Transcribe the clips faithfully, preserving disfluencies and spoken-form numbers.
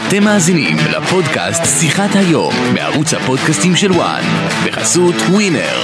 אתם מאזינים לפודקאסט שיחת היום בערוץ הפודקאסטים של וואן בחסות ווינר.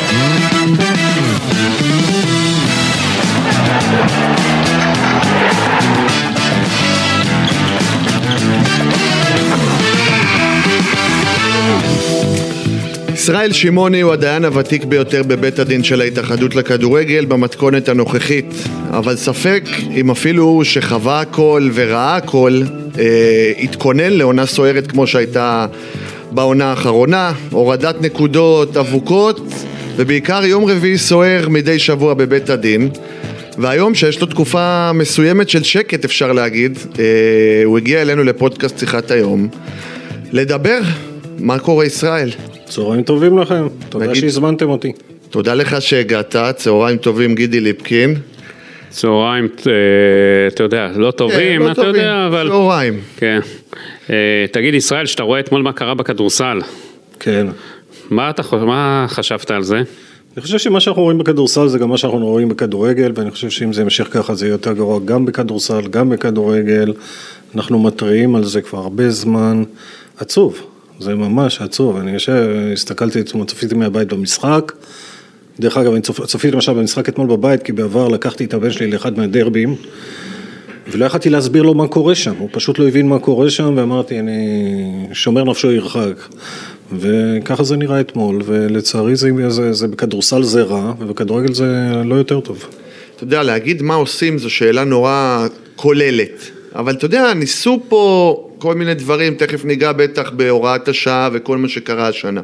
ישראל שמעוני הוא הדיין הוותיק ביותר בבית הדין של ההתאחדות לכדורגל במתכונת הנוכחית, אבל ספק אם אפילו הוא שחווה הכל וראה הכל אה, התכונן לעונה סוערת כמו שהייתה בעונה האחרונה, הורדת נקודות, אבוקות ובעיקר יום רביעי סוער מדי שבוע בבית הדין. והיום שיש לו תקופה מסוימת של שקט אפשר להגיד, אה, הוא הגיע אלינו לפודקאסט שיחת היום לדבר מה קורה ישראל. צהריים טובים לכם, תודה נגיד, שהזמנתם אותי. תודה לך שהגעת, צהריים טובים גידי ליפקין. צהריים, אתה יודע, לא טובים, כן, אתה לא יודע, אבל... צהריים. כן. תגיד ישראל, שאתה רואה אתמול מה קרה בכדורסל. כן. מה אתה חושב, מה חשבת על זה? אני חושב שמה שאנחנו רואים בכדורסל זה גם מה שאנחנו רואים בכדורגל, ואני חושב שאם זה ימשיך ככה זה יהיה יותר גרוע גם בכדורסל, גם בכדורגל. אנחנו מטריעים על זה כבר הרבה זמן. עצוב. זה ממש עצוב, אני הסתכלתי, צפיתי מהבית במשחק, דרך אגב, אני צפיתי למשל במשחק אתמול בבית, כי בעבר לקחתי את הבן שלי לאחד מהדרבים, ולא יכלתי להסביר לו מה קורה שם, הוא פשוט לא הבין מה קורה שם, ואמרתי, אני שומר נפשו ירחק, וככה זה נראה אתמול, ולצערי זה, זה, זה בכדורסל זה רע, ובכדורגל זה לא יותר טוב. אתה יודע, להגיד מה עושים זו שאלה נורא כוללת, אבל אתה יודע, ניסו פה כל מיני דברים, תכף ניגע בטח בהוראת השעה וכל מה שקרה השנה.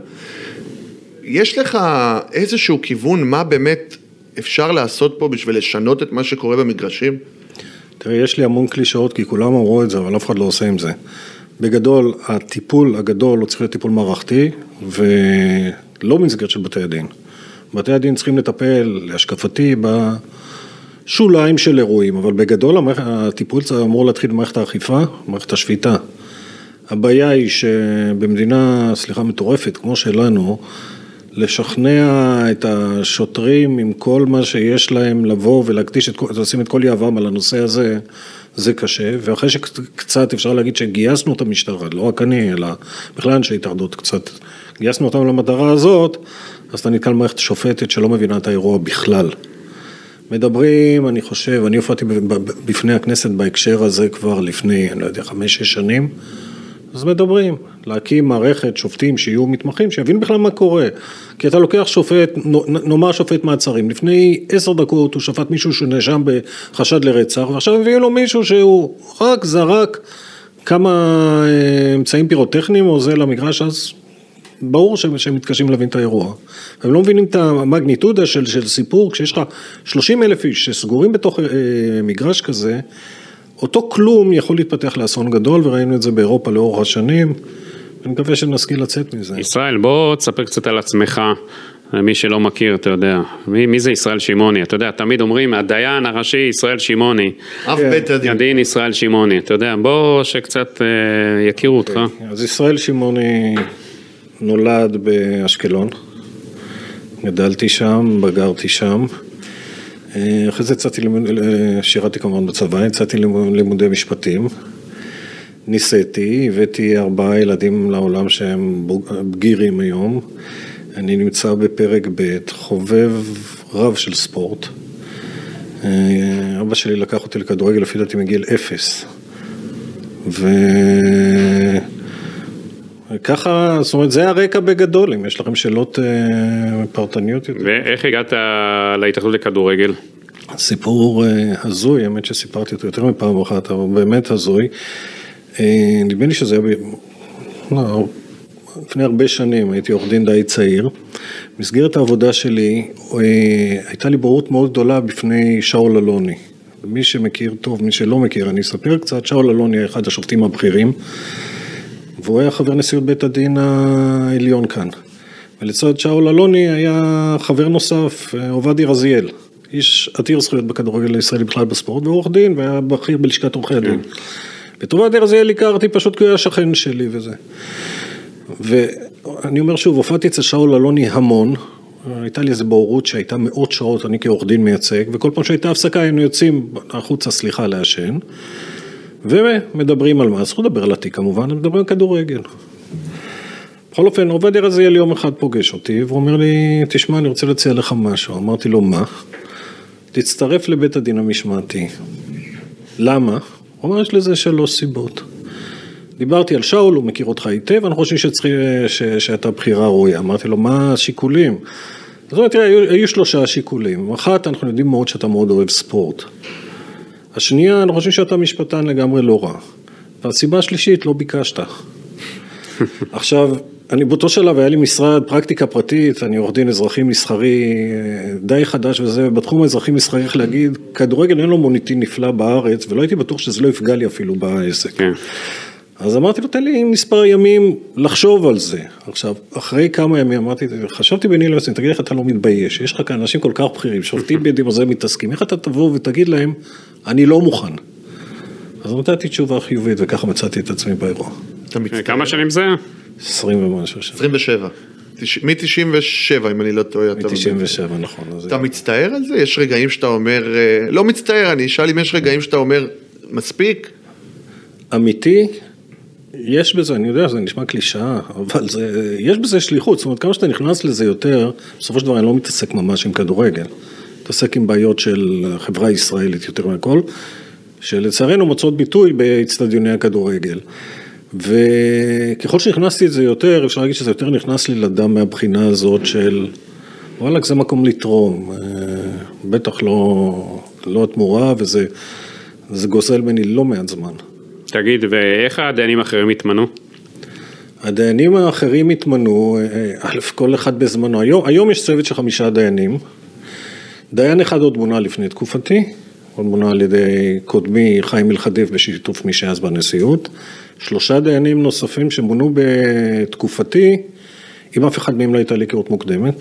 יש לך איזשהו כיוון מה באמת אפשר לעשות פה בשביל לשנות את מה שקורה במגרשים? תראה, יש לי המון קלישאות, כי כולם אמרו את זה, אבל אף אחד לא עושה עם זה. בגדול, הטיפול הגדול הוא צריך להיות טיפול מערכתי, ולא במסגרת של בתי הדין. בתי הדין צריכים לטפל, להשקפתי, בשוליים של אירועים, אבל בגדול הטיפול אמור להתחיל במערכת האכיפה, במערכת השפיטה. הבעיה היא שבמדינה, סליחה, מטורפת, כמו שלנו, לשכנע את השוטרים עם כל מה שיש להם לבוא ולהקדיש את כל, לשים את כל יעבם על הנושא הזה, זה קשה, ואחרי שקצת אפשר להגיד שגייסנו את המשטרה, לא רק אני, אלא בכלל אנשי התאחדות קצת, גייסנו אותם למטרה הזאת, אז אתה נתקל מערכת שופטת שלא מבינה את האירוע בכלל. מדברים, אני חושב, אני הופעתי בפני הכנסת בהקשר הזה כבר לפני, אני לא יודע, חמש, שש שנים, אז מדברים, להקים מערכת שופטים שיהיו מתמחים, שיבין בכלל מה קורה. כי אתה לוקח שופט, נאמר שופט מעצרים, לפני עשר דקות הוא שפט מישהו שנאשם בחשד לרצח, ועכשיו מביאים לו מישהו שהוא רק זרק כמה אמצעים פירוטכניים או זה למגרש, אז ברור שהם מתקשים להבין את האירוע. הם לא מבינים את המגניטודה של, של סיפור, כשיש לך שלושים אלף איש שסגורים בתוך אה, מגרש כזה, אותו כלום יכול להתפתח לאסון גדול, וראינו את זה באירופה לאורך השנים, ואני מקווה שנשכיל לצאת מזה. ישראל, בוא תספר קצת על עצמך, מי שלא מכיר, אתה יודע, מי, מי זה ישראל שמעוני? אתה יודע, תמיד אומרים, הדיין הראשי ישראל שמעוני. אף בית הדין. הדין ישראל שמעוני, אתה יודע, בוא שקצת אה, יכירו אותך. אז ישראל שמעוני נולד באשקלון, גדלתי שם, בגרתי שם, אחרי זה יצאתי, שירתי כמובן בצבא, יצאתי לימודי משפטים, ניסיתי, הבאתי ארבעה ילדים לעולם שהם בגירים היום, אני נמצא בפרק ב', חובב רב של ספורט, אבא שלי לקח אותי לכדורגל, לפי דעתי מגיל אפס, ו... ככה, זאת אומרת, זה הרקע בגדול, אם יש לכם שאלות פרטניות יותר. ואיך הגעת להתאחדות לכדורגל? סיפור הזוי, האמת שסיפרתי אותו יותר מפעם אחת, אבל באמת הזוי. נדמה לי שזה היה, לא, לפני הרבה שנים, הייתי עורך דין די צעיר. במסגרת העבודה שלי, הייתה לי בורות מאוד גדולה בפני שאול אלוני. מי שמכיר טוב, מי שלא מכיר, אני אספר קצת, שאול אלוני היה אחד השופטים הבכירים, והוא היה חבר נשיאות בית הדין העליון כאן. ולצד שאול אלוני היה חבר נוסף, עובדי רזיאל, איש עתיר זכויות בכדורגל הישראלי בכלל בספורט, ועורך דין, והיה בכיר בלשכת עורכי הדין. ואת עובדי רזיאל הכרתי פשוט כי הוא היה שכן שלי וזה. ואני אומר שוב, הופעתי אצל שאול אלוני המון, הייתה לי איזו בורות שהייתה מאות שעות, אני כעורך דין מייצג, וכל פעם שהייתה הפסקה היינו יוצאים החוצה, סליחה, לעשן. ומדברים על מה, אז לדבר על התיק כמובן, מדברים על כדורגל. בכל אופן, עובד רזיאל יום אחד פוגש אותי, והוא אומר לי, תשמע, אני רוצה להציע לך משהו. אמרתי לו, מה? תצטרף לבית הדין המשמעתי. למה? הוא אומר, יש לזה שלוש סיבות. דיברתי על שאול, הוא מכיר אותך היטב, אני חושב שצריך, ש, שאתה בחירה ראויה. אמרתי לו, מה השיקולים? זאת אומרת, היו, היו שלושה שיקולים. אחת, אנחנו יודעים מאוד שאתה מאוד אוהב ספורט. השנייה, אני חושב שאתה משפטן לגמרי לא רע. והסיבה השלישית, לא ביקשת. עכשיו, אני באותו שלב, היה לי משרד פרקטיקה פרטית, אני עורך דין אזרחי מסחרי די חדש וזה, בתחום האזרחי מסחרי, איך להגיד, כדורגל אין לו מוניטין נפלא בארץ, ולא הייתי בטוח שזה לא יפגע לי אפילו בעסק. כן. אז אמרתי לו, תן לי מספר ימים לחשוב על זה. עכשיו, אחרי כמה ימים אמרתי, חשבתי ביני לעצמי, תגיד איך אתה לא מתבייש, יש לך כאן אנשים כל כך בכירים, שופטים בידים הזה מתעסקים, איך אתה תבוא ותגיד להם, אני לא מוכן. אז נתתי תשובה חיובית, וככה מצאתי את עצמי באירוע. כמה שנים זה? עשרים ומשהו. עשרים ושבע. מ-תשעים ושבע, אם אני לא טועה. מ-תשעים ושבע, נכון. אתה מצטער על זה? יש רגעים שאתה אומר, לא מצטער, אני אשאל אם יש רגעים שאתה אומר, מספיק? אמיתי, יש בזה, אני יודע, זה נשמע קלישאה, אבל זה, יש בזה שליחות, זאת אומרת, כמה שאתה נכנס לזה יותר, בסופו של דבר אני לא מתעסק ממש עם כדורגל, מתעסק עם בעיות של חברה ישראלית יותר מהכל, שלצערנו מוצאות ביטוי באצטדיוני הכדורגל. וככל שנכנסתי את זה יותר, אפשר להגיד שזה יותר נכנס לי לדם מהבחינה הזאת של, וואלק, זה מקום לתרום, בטח לא, לא התמורה, וזה זה גוזל ממני לא מעט זמן. תגיד, ואיך הדיינים האחרים התמנו? הדיינים האחרים התמנו, א', כל אחד בזמנו, היום, היום יש צוות של חמישה דיינים, דיין אחד עוד מונה לפני תקופתי, עוד מונה על ידי קודמי חיים מלחדף בשיתוף מי שאז בנשיאות, שלושה דיינים נוספים שמונו בתקופתי, אם אף אחד מהם לא הייתה לי היכרות מוקדמת.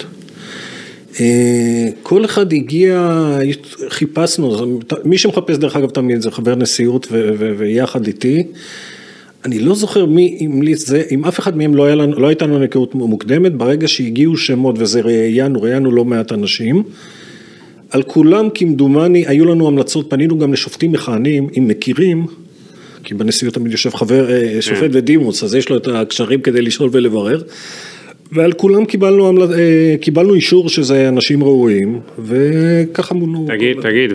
כל אחד הגיע, חיפשנו, מי שמחפש דרך אגב תמיד זה חבר נשיאות ויחד איתי, אני לא זוכר מי המליץ זה, אם אף אחד מהם לא, היה לנו, לא הייתה לנו היכרות מוקדמת, ברגע שהגיעו שמות וזה ראיינו, ראיינו לא מעט אנשים, על כולם כמדומני היו לנו המלצות, פנינו גם לשופטים מכהנים, אם מכירים, כי בנשיאות תמיד יושב חבר, שופט ודימוס, אז יש לו את הקשרים כדי לשאול ולברר, ועל כולם קיבלנו, קיבלנו אישור שזה אנשים ראויים, וככה מונו. תגיד, תגיד,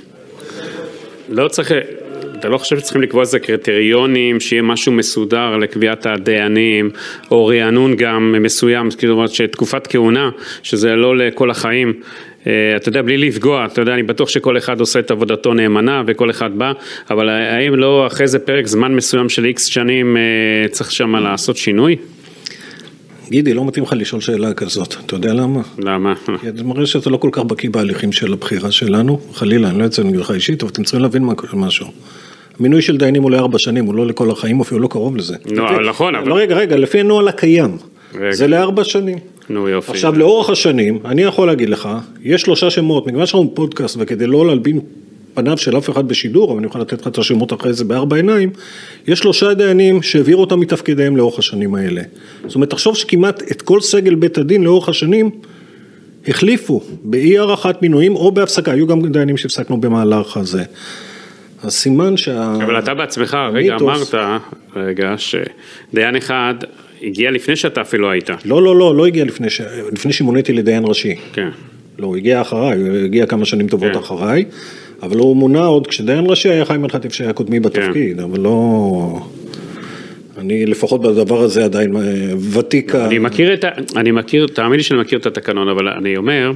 ולא צריך, אתה לא חושב שצריכים לקבוע איזה קריטריונים, שיהיה משהו מסודר לקביעת הדיינים, או רענון גם מסוים, זאת אומרת שתקופת כהונה, שזה לא לכל החיים, אתה יודע, בלי לפגוע, אתה יודע, אני בטוח שכל אחד עושה את עבודתו נאמנה, וכל אחד בא, אבל האם לא אחרי זה פרק זמן מסוים של איקס שנים, צריך שם לעשות שינוי? גידי, לא מתאים לך לשאול שאלה כזאת, אתה יודע למה? למה? כי זה מראה שאתה לא כל כך בקיא בהליכים של הבחירה שלנו, חלילה, אני לא יוצא נגדך אישית, אבל אתם צריכים להבין משהו. המינוי של דיינים הוא לארבע שנים, הוא לא לכל החיים, אפילו לא קרוב לזה. לא, נכון, אבל... לא, רגע, רגע, לפי הנוהל הקיים, זה לארבע שנים. נו, יופי. עכשיו, לאורך השנים, אני יכול להגיד לך, יש שלושה שמות, מכיוון שאנחנו פודקאסט, וכדי לא להלבין פניו של אף אחד בשידור, אבל אני יכול לתת לך את השמות אחרי זה בארבע עיניים, יש שלושה דיינים שהעבירו אותם מתפקידיהם לאורך השנים האלה. זאת אומרת, תחשוב שכמעט את כל סגל בית הדין לאורך השנים, החליפו באי הערכת מינויים או בהפסקה, היו גם דיינים שהפסקנו במהלך הזה. אז סימן שה... אבל אתה בעצמך, רגע, אמרת, רגע, שדיין אחד הגיע לפני שאתה אפילו היית. לא, לא, לא, לא הגיע לפני ש... לפני שמוניתי לדיין ראשי. כן. לא, הוא הגיע אחריי, הוא הגיע כמה שנים טובות כן. אחריי, אבל הוא מונה עוד, כשדיין ראשי היה חיים מלחדף שהיה קודמי בתפקיד, כן. אבל לא... אני לפחות בדבר הזה עדיין ותיק... אני מכיר את ה... אני מכיר, תאמין לי שאני מכיר את התקנון, אבל אני אומר...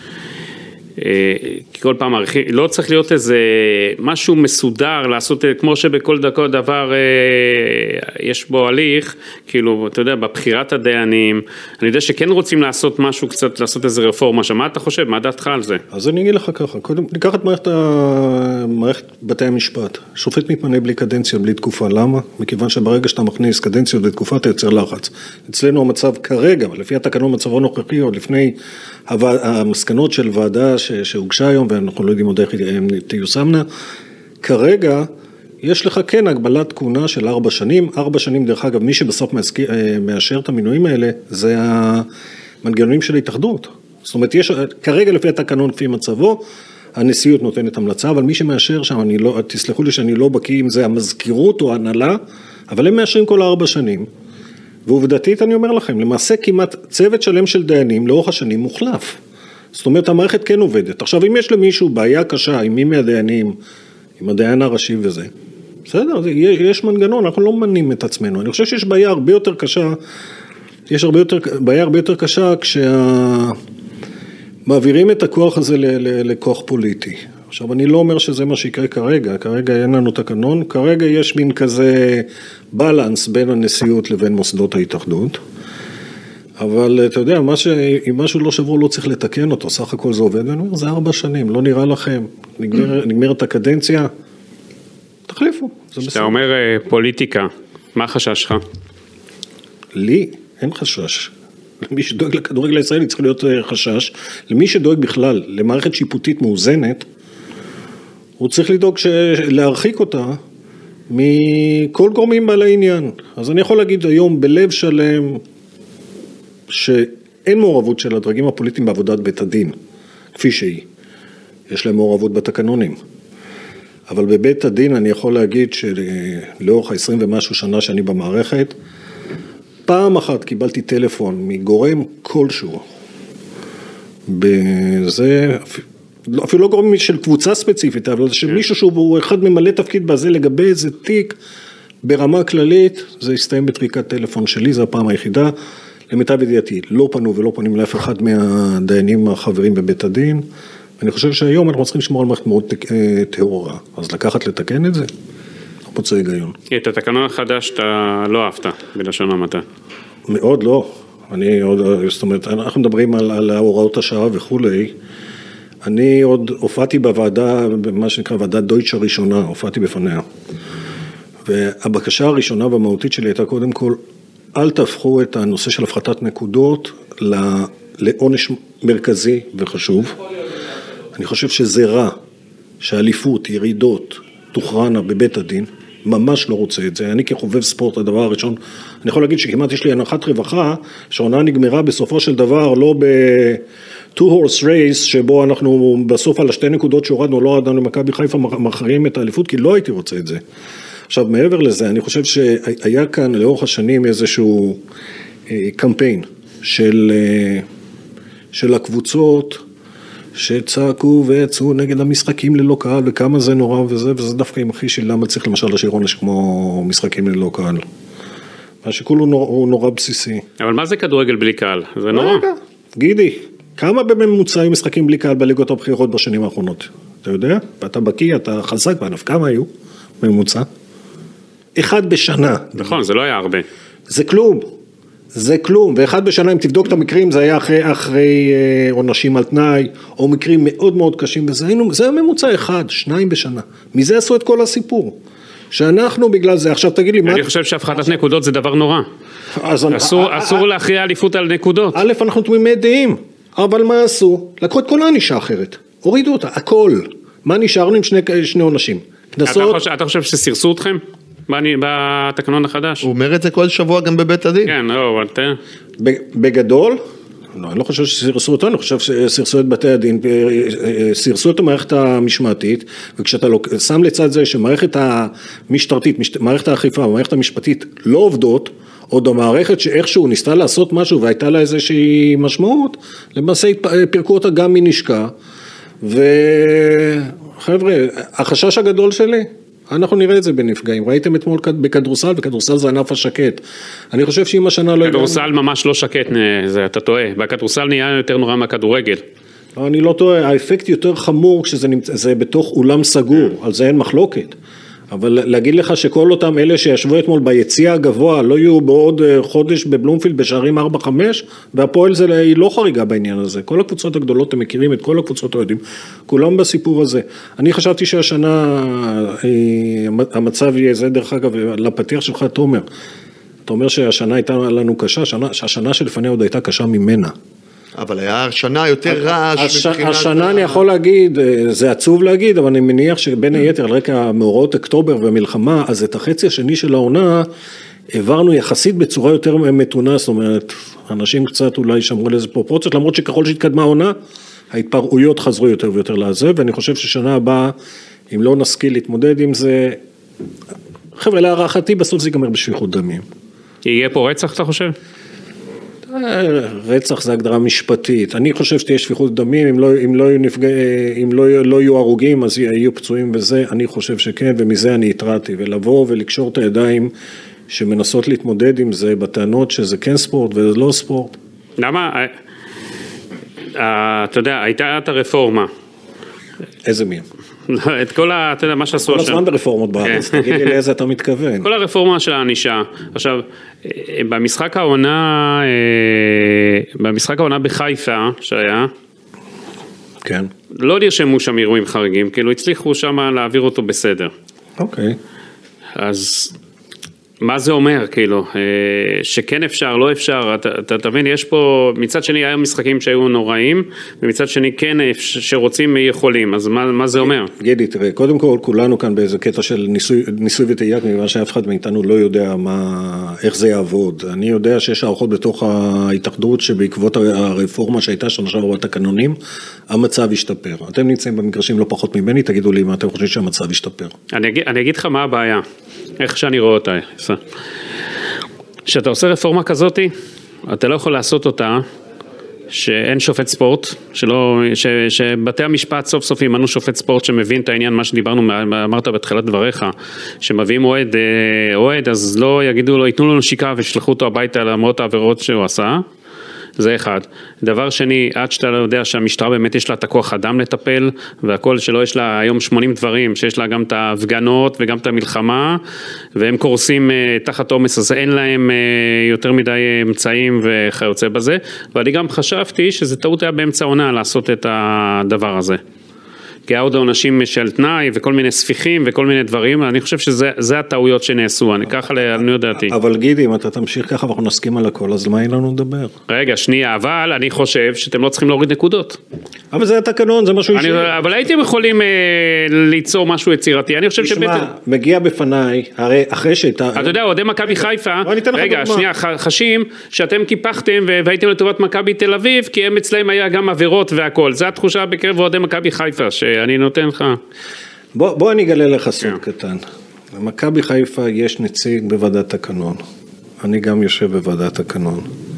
כל פעם ערכי, לא צריך להיות איזה משהו מסודר, לעשות כמו שבכל דקות דבר יש בו הליך, כאילו, אתה יודע, בבחירת הדיינים, אני יודע שכן רוצים לעשות משהו קצת, לעשות איזה רפורמה, מה אתה חושב, מה דעתך על זה? אז אני אגיד לך ככה, קודם, ניקח את מערכת, ה... מערכת בתי המשפט, שופט מתמנה בלי קדנציה, בלי תקופה, למה? מכיוון שברגע שאתה מכניס קדנציות בתקופה, אתה יוצר לחץ. אצלנו המצב כרגע, לפי התקנון מצבו נוכחי, עוד לפני המסקנות של ועדה שהוגשה היום, ואנחנו לא יודעים עוד איך הן תיושמנה, כרגע יש לך כן הגבלת כהונה של ארבע שנים, ארבע שנים דרך אגב, מי שבסוף מאשר את המינויים האלה, זה המנגנונים של ההתאחדות. זאת אומרת, יש כרגע לפי התקנון, לפי מצבו, הנשיאות נותנת המלצה, אבל מי שמאשר שם, אני לא, תסלחו לי שאני לא בקיא אם זה המזכירות או ההנהלה, אבל הם מאשרים כל ארבע שנים. ועובדתית אני אומר לכם, למעשה כמעט צוות שלם של דיינים לאורך השנים מוחלף. זאת אומרת, המערכת כן עובדת. עכשיו, אם יש למישהו בעיה קשה עם מי מהדיינים, עם הדיין הראשי וזה, בסדר, יש מנגנון, אנחנו לא מנים את עצמנו. אני חושב שיש בעיה הרבה יותר קשה, יש הרבה יותר, בעיה הרבה יותר קשה כשה... מעבירים את הכוח הזה לכוח פוליטי. עכשיו, אני לא אומר שזה מה שיקרה כרגע, כרגע אין לנו תקנון, כרגע יש מין כזה בלנס בין הנשיאות לבין מוסדות ההתאחדות, אבל אתה יודע, מה ש... אם משהו לא שבור לא צריך לתקן אותו, סך הכל זה עובד, ואני אומר, זה ארבע שנים, לא נראה לכם, נגמר, נגמרת הקדנציה, תחליפו, זה בסדר. אתה אומר פוליטיקה, מה החשש שלך? לי אין חשש. למי שדואג לכדורגל הישראלי צריך להיות חשש, למי שדואג בכלל למערכת שיפוטית מאוזנת, הוא צריך לדאוג להרחיק אותה מכל גורמים בעלי עניין. אז אני יכול להגיד היום בלב שלם שאין מעורבות של הדרגים הפוליטיים בעבודת בית הדין, כפי שהיא. יש להם מעורבות בתקנונים. אבל בבית הדין אני יכול להגיד שלאורך ה-עשרים ומשהו שנה שאני במערכת, פעם אחת קיבלתי טלפון מגורם כלשהו, בזה, אפילו לא גורם של קבוצה ספציפית, אבל זה שמישהו שהוא אחד ממלא תפקיד בזה לגבי איזה תיק ברמה כללית, זה הסתיים בטריקת טלפון שלי, זו הפעם היחידה, למיטב ידיעתי, לא פנו ולא פונים לאף אחד מהדיינים החברים בבית הדין, אני חושב שהיום אנחנו צריכים לשמור על מערכת מאוד טהורה, אז לקחת לתקן את זה, לא מוצא היגיון. את התקנון החדש אתה לא אהבת בלשון המעטה. מאוד לא, אני עוד, זאת אומרת, אנחנו מדברים על, על הוראות השעה וכולי, אני עוד הופעתי בוועדה, במה שנקרא ועדת דויטש הראשונה, הופעתי בפניה, והבקשה הראשונה והמהותית שלי הייתה קודם כל, אל תהפכו את הנושא של הפחתת נקודות לעונש מרכזי וחשוב. אני חושב שזה רע, שהאליפות, ירידות, תוכרנה בבית הדין, ממש לא רוצה את זה. אני כחובב ספורט, הדבר הראשון, אני יכול להגיד שכמעט יש לי הנחת רווחה, שהעונה נגמרה בסופו של דבר, לא ב-two horse race, שבו אנחנו בסוף על השתי נקודות שהורדנו, לא הורדנו למכבי חיפה, מכריעים את האליפות, כי לא הייתי רוצה את זה. עכשיו, מעבר לזה, אני חושב שהיה כאן לאורך השנים איזשהו קמפיין של, של הקבוצות, שצעקו ויצאו נגד המשחקים ללא קהל, וכמה זה נורא וזה, וזה דווקא עם הכי של למה צריך למשל לשיר עונש כמו משחקים ללא קהל. השיקול הוא נורא, הוא נורא בסיסי. אבל מה זה כדורגל בלי קהל? זה נורא. רגע, גידי, כמה בממוצע היו משחקים בלי קהל בליגות הבכירות בשנים האחרונות? אתה יודע? ואתה בקיא, אתה חזק בענף, כמה היו בממוצע? אחד בשנה. נכון, זה לא היה הרבה. זה כלום. זה כלום, ואחד בשנה, אם תבדוק את המקרים, זה היה אחרי, אחרי אה, עונשים על תנאי, או מקרים מאוד מאוד קשים, וזה היינו, זה הממוצע אחד, שניים בשנה. מזה עשו את כל הסיפור. שאנחנו בגלל זה, עכשיו תגיד לי, אני מה... חושב שהפחתת נקודות זה דבר נורא. אסור, אסור להכריע אליפות על נקודות. א', אנחנו תמימי דעים, אבל מה עשו? לקחו את כל הענישה אחרת, הורידו אותה, הכל. מה נשארנו עם שני, שני עונשים? כנסות... אתה חושב, אתה חושב שסירסו אתכם? בתקנון החדש. הוא אומר את זה כל שבוע גם בבית הדין. כן, לא, אבל אתה... בגדול, לא, אני לא חושב שסירסו אותו, אני חושב שסירסו את בתי הדין, סירסו את המערכת המשמעתית, וכשאתה שם לצד זה שמערכת המשטרתית, מערכת האכיפה, המערכת המשפטית לא עובדות, עוד המערכת שאיכשהו ניסתה לעשות משהו והייתה לה איזושהי משמעות, למעשה פירקו אותה גם מנשקה, וחבר'ה, החשש הגדול שלי, אנחנו נראה את זה בנפגעים, ראיתם אתמול בכדורסל, וכדורסל זה ענף השקט, אני חושב שאם השנה לא... כדורסל ממש לא שקט, זה, אתה טועה, והכדורסל נהיה יותר נורא מהכדורגל. לא, אני לא טועה, האפקט יותר חמור כשזה נמצא, זה בתוך אולם סגור, על זה אין מחלוקת, אבל להגיד לך שכל אותם אלה שישבו אתמול ביציאה הגבוה, לא יהיו בעוד חודש בבלומפילד בשערים ארבע חמש, והפועל זה היא לא חריגה בעניין הזה, כל הקבוצות הגדולות, הם מכירים את כל הקבוצות היודעים, כולם בסיפור הזה. אני חשבתי שהשנה, המצב יהיה זה דרך אגב, לפתיח שלך תומר, אתה אומר שהשנה הייתה לנו קשה, שהשנה שלפניה עוד הייתה קשה ממנה. אבל היה שנה יותר רעש. השנה אני יכול להגיד, זה עצוב להגיד, אבל אני מניח שבין היתר על רקע מאורעות אוקטובר ומלחמה, אז את החצי השני של העונה, העברנו יחסית בצורה יותר מתונה, זאת אומרת, אנשים קצת אולי שמרו לזה פרופורציות, למרות שככל שהתקדמה העונה, ההתפרעויות חזרו יותר ויותר לזה, ואני חושב ששנה הבאה, אם לא נשכיל להתמודד עם זה, חבר'ה, להערכתי בסוף זה ייגמר בשפיכות דמים. יהיה פה רצח, אתה חושב? רצח זה הגדרה משפטית. אני חושב שתהיה שפיכות דמים, אם לא, אם לא יהיו נפגע, אם לא, לא יהיו הרוגים, אז יהיו פצועים בזה. אני חושב שכן, ומזה אני התרעתי. ולבוא ולקשור את הידיים שמנסות להתמודד עם זה, בטענות שזה כן ספורט וזה לא ספורט. למה? אתה יודע, הייתה את הרפורמה. איזה מי? את כל ה... אתה יודע, מה שעשו עכשיו. כל הזמן ברפורמות בארץ, תגיד לי לאיזה אתה מתכוון. כל הרפורמה של הענישה. עכשיו, במשחק העונה, במשחק העונה בחיפה, שהיה, כן. לא נרשמו שם אירועים חריגים, כאילו הצליחו שם להעביר אותו בסדר. אוקיי. אז מה זה אומר, כאילו, שכן אפשר, לא אפשר, אתה תבין, יש פה, מצד שני, היה משחקים שהיו נוראים, ומצד שני, כן, שרוצים יכולים, אז מה, מה זה אומר? גידי, תראה, קודם כל, כולנו כאן באיזה קטע של ניסוי, ניסוי וטעייה, מכיוון שאף אחד מאיתנו לא יודע מה, איך זה יעבוד. אני יודע שיש הערכות בתוך ההתאחדות, שבעקבות הרפורמה שהייתה שם עכשיו בתקנונים, המצב השתפר. אתם נמצאים במגרשים לא פחות ממני, תגידו לי מה אתם חושבים שהמצב השתפר. אני אגיד, אני אגיד לך מה הבעיה, איך שאני רואה אותה. כשאתה עושה רפורמה כזאת, אתה לא יכול לעשות אותה שאין שופט ספורט, שלא, ש, שבתי המשפט סוף סוף ימנו שופט ספורט שמבין את העניין, מה שדיברנו, אמרת בתחילת דבריך, שמביאים אוהד, אוהד, אז לא יגידו לו, ייתנו לו נשיקה ושלחו אותו הביתה למרות העבירות שהוא עשה, זה אחד. דבר שני, עד שאתה לא יודע שהמשטרה באמת יש לה את הכוח אדם לטפל, והכל שלא יש לה היום שמונים דברים, שיש לה גם את ההפגנות וגם את המלחמה, והם קורסים תחת עומס, אז אין להם יותר מדי אמצעים וכיוצא בזה, ואני גם חשבתי שזה טעות היה באמצע עונה לעשות את הדבר הזה. כי היה עוד עונשים של תנאי וכל מיני ספיחים וכל מיני דברים, אני חושב שזה הטעויות שנעשו, אני ככה, אני יודעתי. אבל גידי, אם אתה תמשיך ככה ואנחנו נסכים על הכל, אז מה אין לנו לדבר? רגע, שנייה, אבל אני חושב שאתם לא צריכים להוריד נקודות. אבל זה התקנון, זה משהו אישי. אבל הייתם יכולים ליצור משהו יצירתי, אני חושב שבטח... תשמע, מגיע בפניי, הרי אחרי שהייתה... אתה יודע, אוהדי מכבי חיפה, רגע, שנייה, חשים שאתם קיפחתם והייתם לטובת מכבי תל אביב, כי הם אצלהם היה גם עבירות והכל, זו התחושה בקרב אוהדי מכבי חיפה, שאני נותן לך. בוא, בוא אני אגלה לך סוד קטן. במכבי חיפה יש נציג בוועדת תקנון. אני גם יושב בוועדת תקנון.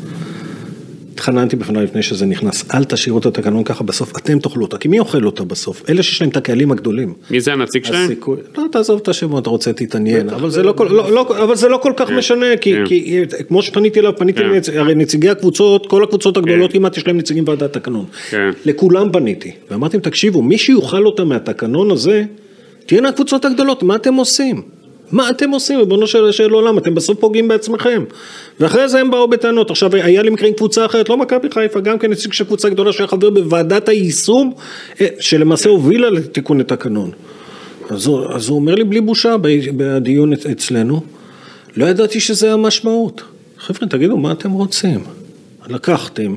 התחננתי בפני לפני שזה נכנס, אל תשאירו את התקנון ככה בסוף, אתם תאכלו אותה, כי מי אוכל אותה בסוף? אלה שיש להם את הקהלים הגדולים. מי זה הנציג שלהם? הסיכוי, לא, תעזוב את השם, אתה רוצה תתעניין, אבל זה לא, לא, לא, אבל זה לא כל כך משנה, כי, כי כמו שפניתי אליו, פניתי לנציג, הרי נציגי הקבוצות, כל הקבוצות הגדולות כמעט יש להם נציגים בוועדת תקנון. לכולם פניתי, ואמרתם, תקשיבו, מי שיוכל אותה מהתקנון הזה, תהיינה הקבוצות הגדולות, מה אתם עושים? מה אתם עושים? בבונו של, של עולם, אתם בסוף פוגעים בעצמכם. ואחרי זה הם באו בטענות. עכשיו, היה לי מקרים קבוצה אחרת, לא מכבי חיפה, גם כן נציג של קבוצה גדולה שהיה חבר בוועדת היישום, שלמעשה הובילה לתיקון התקנון. אז, אז הוא אומר לי בלי בושה בדיון אצלנו, לא ידעתי שזה המשמעות. חבר'ה, תגידו, מה אתם רוצים? לקחתם.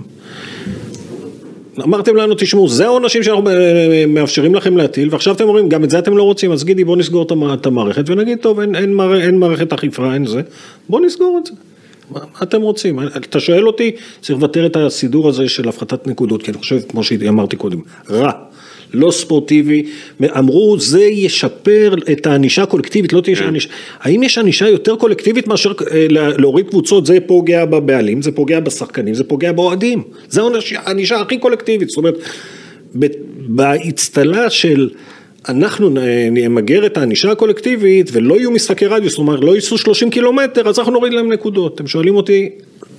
אמרתם לנו, תשמעו, זה העונשים שאנחנו מאפשרים לכם להטיל, ועכשיו אתם אומרים, גם את זה אתם לא רוצים, אז גידי, בוא נסגור את המערכת, ונגיד, טוב, אין, אין, אין מערכת אכיפה, אין זה, בוא נסגור את זה. מה, מה אתם רוצים? אתה שואל אותי, צריך לוותר את הסידור הזה של הפחתת נקודות, כי אני חושב, כמו שאמרתי קודם, רע, לא ספורטיבי, אמרו, זה ישפר את הענישה הקולקטיבית, לא תהיה ענישה. האם יש ענישה יותר קולקטיבית מאשר להוריד קבוצות, זה פוגע בבעלים, זה פוגע בשחקנים, זה פוגע באוהדים, זה הענישה הכי קולקטיבית, זאת אומרת, בהצטלה של אנחנו נמגר את הענישה הקולקטיבית, ולא יהיו משחקי רדיוס, זאת אומרת, לא ייסעו שלושים קילומטר, אז אנחנו נוריד להם נקודות. אתם שואלים אותי,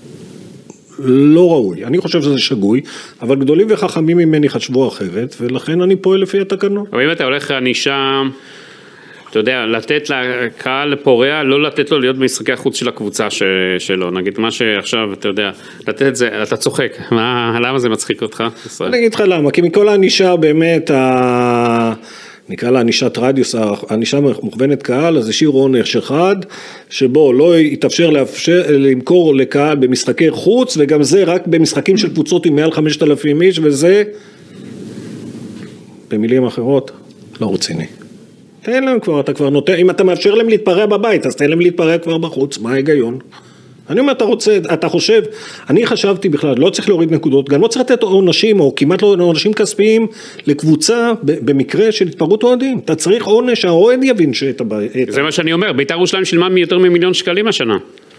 לא ראוי. אני חושב שזה שגוי, אבל גדולים וחכמים ממני חשבו אחרת, ולכן אני פועל לפי התקנון. אבל אם אתה הולך לענישה, אתה יודע, לתת לקהל פורע, לא לתת לו להיות במשחקי החוץ של הקבוצה שלו, נגיד מה שעכשיו, אתה יודע, לתת את זה, אתה צוחק, מה, למה זה מצחיק אותך? אני אגיד לך למה, כי מכל הענישה באמת, ה... נקרא לה ענישת רדיוס, הענישה מוכוונת קהל, אז השאיר עונש אחד, שבו לא יתאפשר לאפשר, למכור לקהל במשחקי חוץ, וגם זה רק במשחקים של קבוצות עם מעל חמשת אלפים איש, וזה, במילים אחרות, לא רציני. תן להם כבר, אתה כבר נותן, אם אתה מאפשר להם להתפרע בבית, אז תן להם להתפרע כבר בחוץ, מה ההיגיון? אני אומר, אתה רוצה, אתה חושב, אני חשבתי בכלל, לא צריך להוריד נקודות, גם לא צריך לתת עונשים, או כמעט לא עונשים כספיים, לקבוצה, במקרה של התפרעות אוהדים. אתה צריך עונש, האוהד יבין שאת הבעיה. זה מה שאני אומר, בית"ר ירושלים שילמה מיותר ממיליון שקלים השנה.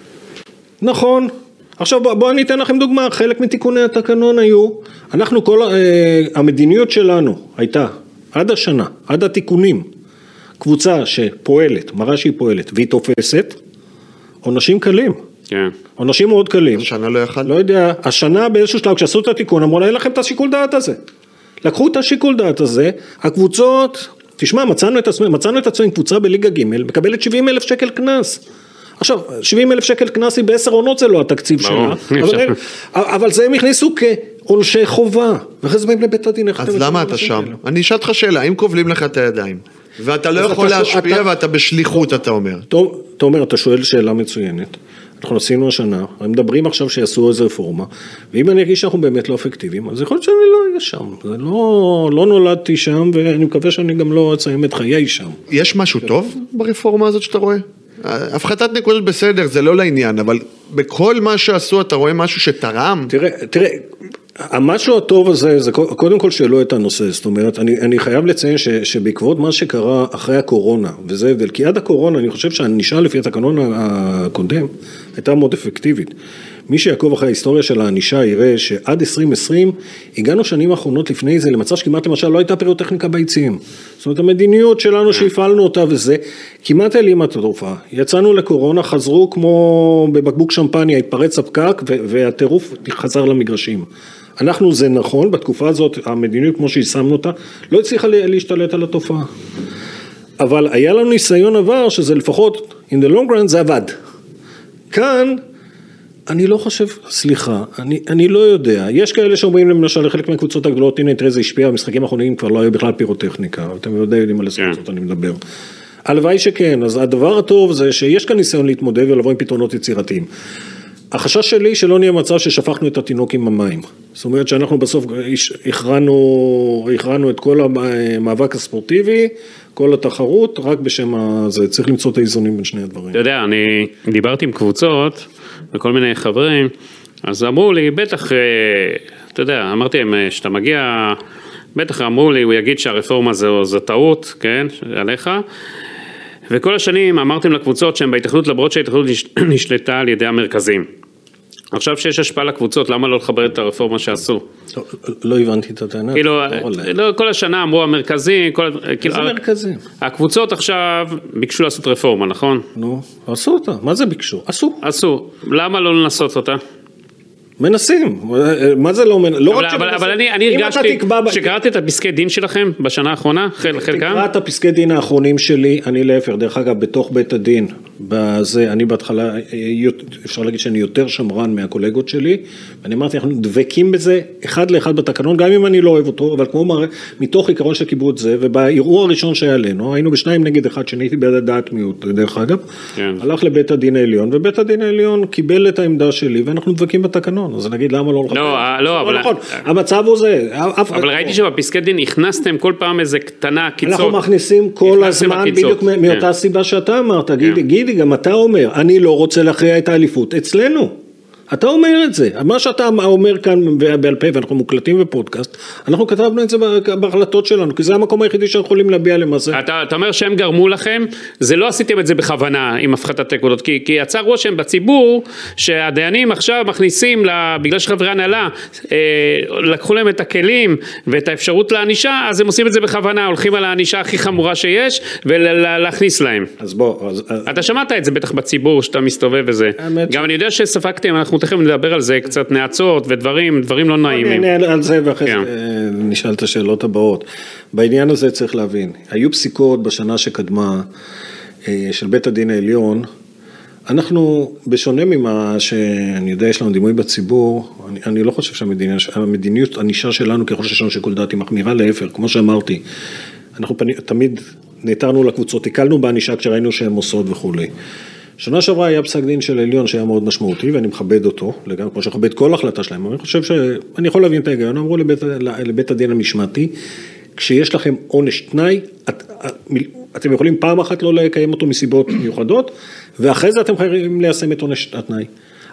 נכון. עכשיו בואו בוא אני אתן לכם דוגמה, חלק מתיקוני התקנון היו, אנחנו כל, אה, המדיניות שלנו הייתה, עד השנה, עד התיקונים, קבוצה שפועלת, מראה שהיא פועלת, והיא תופסת, עונשים קלים. כן. עונשים מאוד קלים. השנה לא יכל? לא יודע, השנה באיזשהו שלב, כשעשו את התיקון, אמרו, אין לכם את השיקול דעת הזה. לקחו את השיקול דעת הזה, הקבוצות, תשמע, מצאנו את עצמנו, מצאנו את עצמנו קבוצה בליגה ג' מקבלת שבעים אלף שקל קנס. עכשיו, שבעים אלף שקל קנס היא בעשר עונות, זה לא התקציב שלה, אבל, אבל זה הם הכניסו כעונשי חובה, ואחרי זה באים לבית הדין. אז למה אתה שם? אני אשאל אותך שאלה, אם קובלים לך את הידיים, ואתה לא יכול להשפיע ואתה בשליחות, אתה אומר. אתה אומר, אתה שואל שאלה מצוינת, אנחנו עשינו השנה, הם מדברים עכשיו שיעשו איזו רפורמה, ואם אני אגיש שאנחנו באמת לא אפקטיביים, אז יכול להיות שאני לא אהיה שם, זה לא, לא נולדתי שם, ואני מקווה שאני גם לא אציים את חיי שם. יש משהו טוב ברפורמה הזאת שאתה רואה? הפחתת נקודות בסדר, זה לא לעניין, אבל בכל מה שעשו אתה רואה משהו שתרם? תראה, תראה, המשהו הטוב הזה, זה קודם כל שאלו את הנושא, זאת אומרת, אני, אני חייב לציין ש, שבעקבות מה שקרה אחרי הקורונה, וזה הבדל, כי עד הקורונה אני חושב שהענישה לפי התקנון הקודם הייתה מאוד אפקטיבית. מי שיעקוב אחרי ההיסטוריה של הענישה יראה שעד עשרים עשרים הגענו שנים האחרונות לפני זה למצב שכמעט למשל לא הייתה פירוטכניקה ביציעים. זאת אומרת המדיניות שלנו שהפעלנו אותה וזה, כמעט העלימה את התופעה. יצאנו לקורונה, חזרו כמו בבקבוק שמפניה, התפרץ הפקק והטירוף חזר למגרשים. אנחנו זה נכון, בתקופה הזאת המדיניות כמו שהשמנו אותה לא הצליחה להשתלט על התופעה. אבל היה לנו ניסיון עבר שזה לפחות in the long run זה עבד. כאן אני לא חושב, סליחה, אני, אני לא יודע, יש כאלה שאומרים למשל לחלק מהקבוצות הגדולות, הנה תראה זה השפיע, המשחקים האחרונים כבר לא היו בכלל פירוטכניקה, אתם יודעים על איזה קבוצות אני מדבר. הלוואי שכן, אז הדבר הטוב זה שיש כאן ניסיון להתמודד ולבוא עם פתרונות יצירתיים. החשש שלי שלא נהיה מצב ששפכנו את התינוק עם המים, זאת אומרת שאנחנו בסוף הכרענו, הכרענו את כל המאבק הספורטיבי, כל התחרות, רק בשם הזה, צריך למצוא את האיזונים בין שני הדברים. אתה יודע, אני דיברתי עם קבוצות, וכל מיני חברים, אז אמרו לי, בטח, אתה יודע, אמרתי להם, שאתה מגיע, בטח אמרו לי, הוא יגיד שהרפורמה זו, זו טעות, כן, עליך, וכל השנים אמרתם לקבוצות שהן בהתאחדות, למרות שההתאחדות נשלטה על ידי המרכזים. עכשיו שיש השפעה לקבוצות, למה לא לחבר את הרפורמה שעשו? לא, לא הבנתי את הטענה. כאילו, לא, כל השנה אמרו המרכזים, כל, כאילו, איזה מרכזים? הקבוצות עכשיו ביקשו לעשות רפורמה, נכון? נו, עשו אותה, מה זה ביקשו? עשו. עשו, למה לא לנסות אותה? מנסים, מה זה לא מנסים? אבל, אבל, אבל אני, אני הרגשתי, שקראתי את הפסקי דין שלכם בשנה האחרונה, חלקם? תקרא את הפסקי דין האחרונים שלי, אני להפך, דרך אגב, בתוך בית הדין, בזה, אני בהתחלה, אפשר להגיד שאני יותר שמרן מהקולגות שלי, ואני אמרתי, אנחנו דבקים בזה, אחד לאחד בתקנון, גם אם אני לא אוהב אותו, אבל כמו מראה, מתוך עיקרון של קיבוץ זה, ובערעור הראשון שהיה לנו, היינו בשניים נגד אחד, שאני הייתי בדעת מיעוט, דרך אגב, כן. הלך לבית הדין העליון, ובית הדין העליון קיבל את העמדה שלי, ואנחנו דבקים בתקנון. אז נגיד למה לא לא, לא, אבל המצב הוא זה. אבל ראיתי שבפסקי דין הכנסתם כל פעם איזה קטנה קיצור. אנחנו מכניסים כל הזמן בדיוק מאותה סיבה שאתה אמרת, גידי, גם אתה אומר, אני לא רוצה להכריע את האליפות אצלנו. אתה אומר את זה, מה שאתה אומר כאן בעל פה, ואנחנו מוקלטים בפודקאסט, אנחנו כתבנו את זה בהחלטות שלנו, כי זה המקום היחידי שאנחנו יכולים להביע למעשה. אתה, אתה אומר שהם גרמו לכם, זה לא עשיתם את זה בכוונה עם הפחתת נקודות, כי, כי יצא רושם בציבור, שהדיינים עכשיו מכניסים, לה, בגלל שחברי הנהלה, אה, לקחו להם את הכלים, ואת האפשרות לענישה, אז הם עושים את זה בכוונה, הולכים על הענישה הכי חמורה שיש, ולהכניס להם. אז בוא, אז, אתה שמעת את זה בטח בציבור, שאתה מסתובב וזה. גם אני יודע שספקתם, אנחנו תכף נדבר על זה קצת נעצות ודברים, דברים לא נעימים. אני על זה ואחרי זה נשאל את השאלות הבאות. בעניין הזה צריך להבין, היו פסיקות בשנה שקדמה של בית הדין העליון, אנחנו בשונה ממה שאני יודע יש לנו דימוי בציבור, אני, אני לא חושב שהמדיניות, הנישה שלנו ככל שיש לנו שיקול דעת היא מחמירה להפך, כמו שאמרתי, אנחנו פני, תמיד נתרנו לקבוצות, תיקלנו בענישה כשראינו שהן עושות וכולי. שנה שעברה היה פסק דין של עליון שהיה מאוד משמעותי, ואני מכבד אותו, לגמרי, כמו שמכבד כל החלטה שלהם, אבל אני חושב שאני יכול להבין את ההיגיון, אמרו לבית, לבית הדין המשמעתי, כשיש לכם עונש תנאי, את, אתם יכולים פעם אחת לא לקיים אותו מסיבות מיוחדות, ואחרי זה אתם חייבים ליישם את עונש התנאי.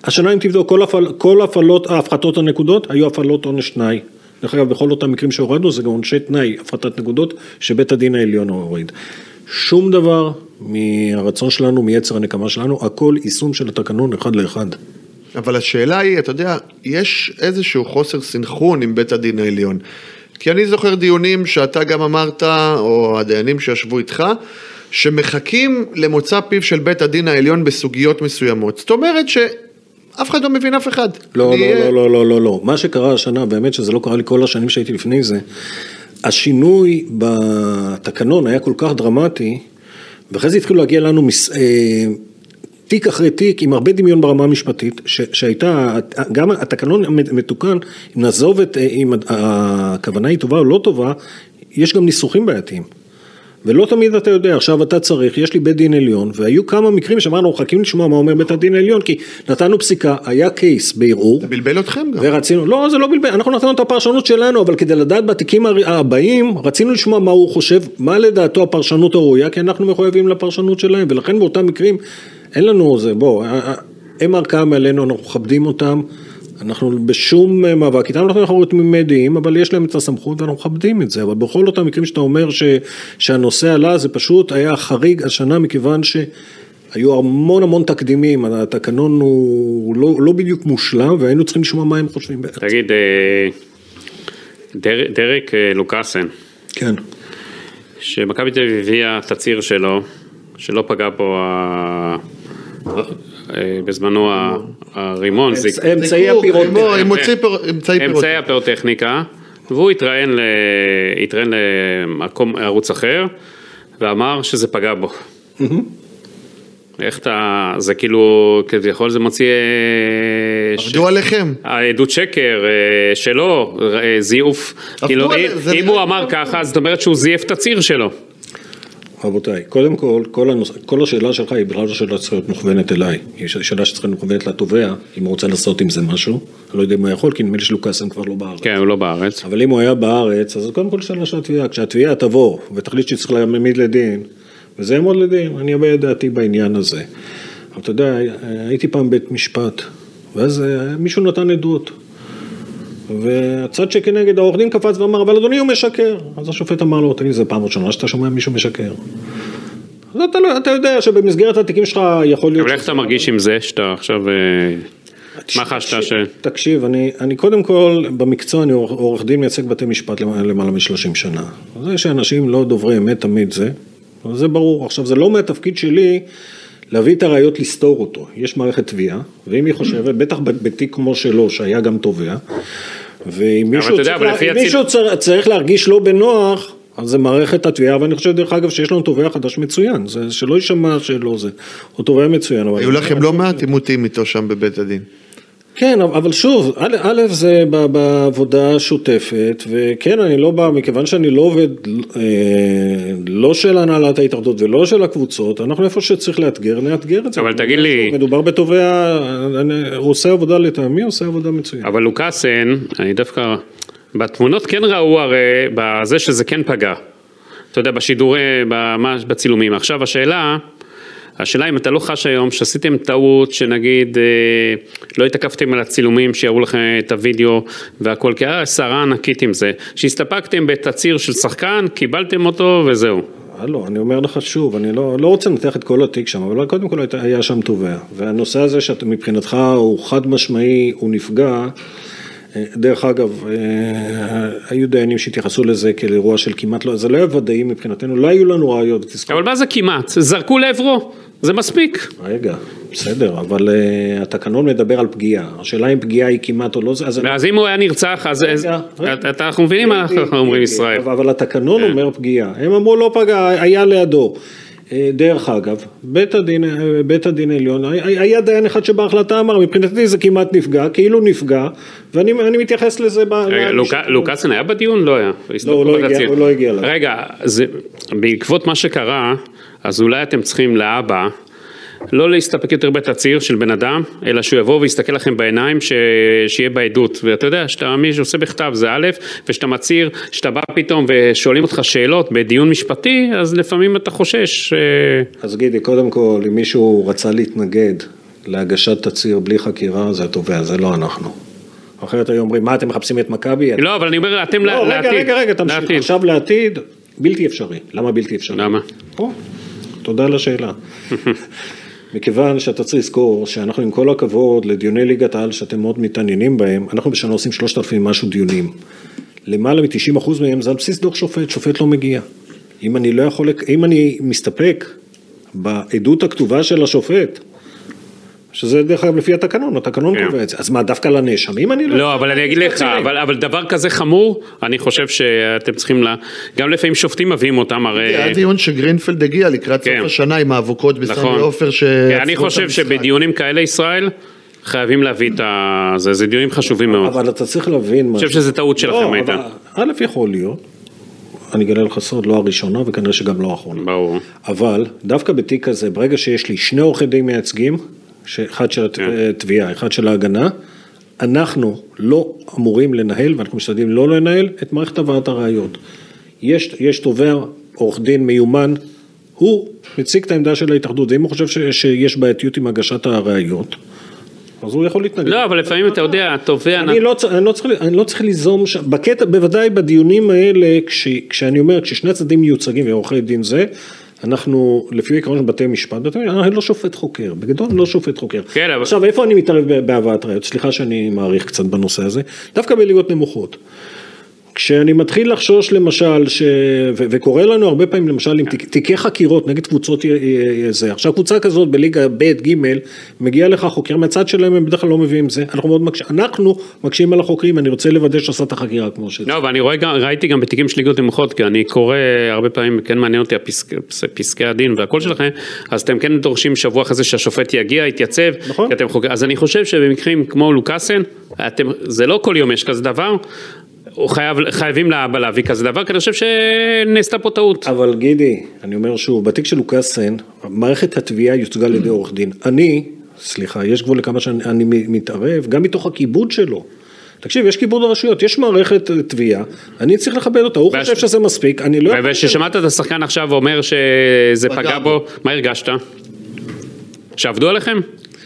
השנה אם תבדוק, כל, הפעל, כל הפעלות, ההפחתות הנקודות, היו הפעלות עונש תנאי. דרך אגב, בכל אותם מקרים שהורדנו, זה גם עונשי תנאי, הפחתת נקודות, שבית הדין העליון הוריד. שום דבר מהרצון שלנו, מיצר הנקמה שלנו, הכל יישום של התקנון אחד לאחד. אבל השאלה היא, אתה יודע, יש איזשהו חוסר סנכרון עם בית הדין העליון. כי אני זוכר דיונים שאתה גם אמרת, או הדיינים שישבו איתך, שמחכים למוצא פיו של בית הדין העליון בסוגיות מסוימות. זאת אומרת שאף אחד לא מבין אף אחד. לא, אני... לא, לא, לא, לא, לא. מה שקרה השנה, באמת שזה לא קרה לי כל השנים שהייתי לפני זה, השינוי בתקנון היה כל כך דרמטי, ואחרי זה התחילו להגיע לנו מס... תיק אחרי תיק, עם הרבה דמיון ברמה המשפטית, ש... שהייתה, גם התקנון מתוקן, אם נעזוב את, אם הכוונה היא טובה או לא טובה, יש גם ניסוחים בעייתיים. ולא תמיד אתה יודע, עכשיו אתה צריך, יש לי בית דין עליון, והיו כמה מקרים שאמרנו, חכים לשמוע מה אומר בית הדין העליון, כי נתנו פסיקה, היה קייס בערעור. זה בלבל אתכם גם. ורצינו, לא, זה לא בלבל, אנחנו נתנו את הפרשנות שלנו, אבל כדי לדעת בתיקים הבאים, רצינו לשמוע מה הוא חושב, מה לדעתו הפרשנות הראויה, כי אנחנו מחויבים לפרשנות שלהם, ולכן באותם מקרים, אין לנו זה, בוא, הם ערכאה מעלינו, אנחנו מכבדים אותם, אנחנו בשום מאבק, איתם אנחנו יכולים להיות ממדיים, אבל יש להם את הסמכות ואנחנו מכבדים את זה, אבל בכל אותם מקרים שאתה אומר ש, שהנושא עלה, זה פשוט היה חריג השנה, מכיוון שהיו המון המון תקדימים, התקנון הוא לא, לא בדיוק מושלם, והיינו צריכים לשמוע מה הם חושבים בעצם. תגיד, דר, דרק לוקאסן, כן. שמכבי תל אביב הביאה תצהיר שלו, שלא פגע פה ה... בזמנו הרימון, אמצעי הפירוטכניקה, אמצעי הפירוטכניקה, והוא התראיין לערוץ אחר, ואמר שזה פגע בו. איך אתה, זה כאילו, כביכול זה מוציא... עבדו עליכם. העדות שקר שלו, זיוף. אם הוא אמר ככה, זאת אומרת שהוא זייף את הציר שלו. רבותיי, קודם כל, כל, הנוס... כל השאלה שלך היא בכלל שאלה צריכה להיות מוכוונת אליי. היא שאלה שצריכה להיות מוכוונת לתובע, אם הוא רוצה לעשות עם זה משהו. אני לא יודע אם הוא יכול, כי נדמה לי שלוקאסן כבר לא בארץ. כן, הוא לא בארץ. אבל אם הוא היה בארץ, אז קודם כל שאלה של התביעה. כשהתביעה תבוא ותחליט שצריך להעמיד לדין, וזה יעמוד לדין, אני אביע דעתי בעניין הזה. אבל אתה יודע, הייתי פעם בית משפט, ואז מישהו נתן עדות. והצד שכנגד העורך דין קפץ ואמר, אבל אדוני הוא משקר. אז השופט אמר לו, תגיד, זה פעם ראשונה שאתה שומע מישהו משקר. אז אתה, אתה יודע שבמסגרת התיקים שלך יכול להיות... אבל איך אתה מרגיש עם זה, שאתה עכשיו... מה חשת ש... תקשיב, אני, אני קודם כל, במקצוע אני עורך דין מייצג בתי משפט למעלה מ-שלושים שנה. זה שאנשים לא דוברי אמת תמיד זה, זה ברור. עכשיו, זה לא מהתפקיד שלי להביא את הראיות לסתור אותו. יש מערכת תביעה, ואם היא חושבת, בטח בתיק כמו שלו, שהיה גם תובע, ואם מישהו, צריך, לה... הציל... מישהו צריך להרגיש לא בנוח, אז זה מערכת התביעה, ואני חושב דרך אגב שיש לנו תובע חדש מצוין, זה שלא יישמע שלא זה, הוא תובע מצוין. היו לכם לא מעט עימותים איתו שם בבית הדין. כן, אבל שוב, א', א' זה בעבודה שוטפת, וכן, אני לא בא, מכיוון שאני לא עובד, לא של הנהלת ההתאחדות ולא של הקבוצות, אנחנו איפה שצריך לאתגר, נאתגר את זה. אבל תגיד לי... מדובר בתובע, הוא עושה עבודה לטעמי, הוא עושה עבודה מצוין. אבל לוקאסן, אני דווקא, בתמונות כן ראו הרי, בזה שזה כן פגע. אתה יודע, בשידורי, בצילומים. עכשיו השאלה... השאלה אם אתה לא חש היום שעשיתם טעות שנגיד לא התעקפתם על הצילומים שיראו לכם את הוידאו והכל, כי היה סערה ענקית עם זה, שהסתפקתם בתצהיר של שחקן, קיבלתם אותו וזהו. לא, אני אומר לך שוב, אני לא, לא רוצה לנתח את כל התיק שם, אבל קודם כל היה שם תובע, והנושא הזה שמבחינתך הוא חד משמעי, הוא נפגע, דרך אגב, היו דיינים שהתייחסו לזה כאירוע של כמעט לא, זה לא היה ודאי מבחינתנו, לא היו לנו ראיות. אבל מה זה כמעט? זרקו לעברו, זה מספיק. רגע, בסדר, אבל התקנון מדבר על פגיעה, השאלה אם פגיעה היא כמעט או לא, אז אם הוא היה נרצח, אז אנחנו מבינים מה אנחנו אומרים ישראל. אבל התקנון אומר פגיעה, הם אמרו לא פגע, היה לידו. דרך אגב, בית הדין, בית הדין העליון, היה דיין אחד שבהחלטה אמר, מבחינתי זה כמעט נפגע, כאילו נפגע, ואני אני מתייחס לזה. לוקאסן היה בדיון? לא היה. לא, הוא לא הגיע. רגע, בעקבות מה שקרה, אז אולי אתם צריכים לאבא, לא להסתפק יותר בתצהיר של בן אדם, אלא שהוא יבוא ויסתכל לכם בעיניים ש... שיהיה בעדות. ואתה יודע, שאתה מי שעושה בכתב זה א', ושאתה מצהיר, שאתה בא פתאום ושואלים אותך שאלות בדיון משפטי, אז לפעמים אתה חושש. אז גידי, קודם כל, אם מישהו רצה להתנגד להגשת תצהיר בלי חקירה, זה התובע, זה לא אנחנו. אחרת היו אומרים, מה אתם מחפשים את מכבי? לא, אבל אני אומר, אתם לא, לעתיד. רגע, רגע, רגע, תמשיך. עכשיו לעתיד, בלתי אפשרי. למה בלתי אפשרי? למה? או, תודה על השאלה. מכיוון שאתה צריך לזכור שאנחנו עם כל הכבוד לדיוני ליגת העל שאתם מאוד מתעניינים בהם, אנחנו בשנה עושים שלושת אלפים משהו דיונים. למעלה מ-תשעים אחוז מהם זה על בסיס דוח שופט, שופט לא מגיע. אם אני לא יכול, אם אני מסתפק בעדות הכתובה של השופט, שזה דרך אגב לפי התקנון, התקנון קובע את זה, אז מה דווקא לנאשמים אני לא... לא, אבל אני אגיד לך, אבל דבר כזה חמור, אני חושב שאתם צריכים, גם לפעמים שופטים מביאים אותם, הרי... היה דיון שגרינפלד הגיע לקראת סוף השנה עם האבוקות בסמי עופר ש... אני חושב שבדיונים כאלה ישראל, חייבים להביא את זה, זה דיונים חשובים מאוד. אבל אתה צריך להבין... אני חושב שזה טעות שלכם הייתה. א' יכול להיות, אני אגלה לך סוד, לא הראשונה וכנראה שגם לא האחרונה. ברור. אבל דווקא בתיק הזה, ברגע שיש לי שני עורכי דין מייצגים, אחד של התביעה, אחד של ההגנה, אנחנו לא אמורים לנהל, ואנחנו משתדלים לא לנהל, את מערכת הבאת הראיות. יש, יש תובע, עורך דין מיומן, הוא מציג את העמדה של ההתאחדות, ואם הוא חושב ש, שיש בעייתיות עם הגשת הראיות, אז הוא יכול להתנגד. לא, אבל לפעמים אתה יודע, התובע... אני לא, אני לא צריך, אני לא צריך ליזום, בקטע, בוודאי בדיונים האלה, כש, כשאני אומר, כששני הצדדים מיוצגים ועורכי דין זה, אנחנו, לפי עקרון של בתי משפט, אני לא שופט חוקר, בגדול אני לא שופט חוקר. כן, אבל... עכשיו, איפה אני מתערב בהבאת ראיות? סליחה שאני מעריך קצת בנושא הזה, דווקא בליגות נמוכות. כשאני מתחיל לחשוש למשל, ש... ו- וקורא לנו הרבה פעמים למשל עם תיקי חקירות נגד קבוצות זה, עכשיו קבוצה כזאת בליגה ב' ג' מגיע לך חוקר, מהצד שלהם הם בדרך כלל לא מביאים זה, אנחנו מאוד מקשים, אנחנו מקשים על החוקרים, אני רוצה לוודא שעושה את החקירה כמו שזה. לא, ואני רואה, ראיתי גם בתיקים של ליגות נמוכות, כי אני קורא הרבה פעמים, כן מעניין אותי הפסק, פסקי הדין והכל שלכם, אז אתם כן דורשים שבוע אחרי שהשופט יגיע, יתייצב, נכון. אתם חוקר, אז אני חושב שבמקרים כמו לוקאסן, אתם, זה לא כל יום יש כזה דבר, חייב, חייבים לה, להביא כזה דבר, כי אני חושב שנעשתה פה טעות. אבל גידי, אני אומר שוב, בתיק של לוקאסן, מערכת התביעה יוצגה לידי עורך דין. אני, סליחה, יש גבול לכמה שאני מתערב, גם מתוך הכיבוד שלו. תקשיב, יש כיבוד הרשויות, יש מערכת תביעה, אני צריך לכבד אותה, הוא חושב שזה מספיק, אני לא... וששמעת את השחקן עכשיו ואומר שזה פגע בו, מה הרגשת? שעבדו עליכם?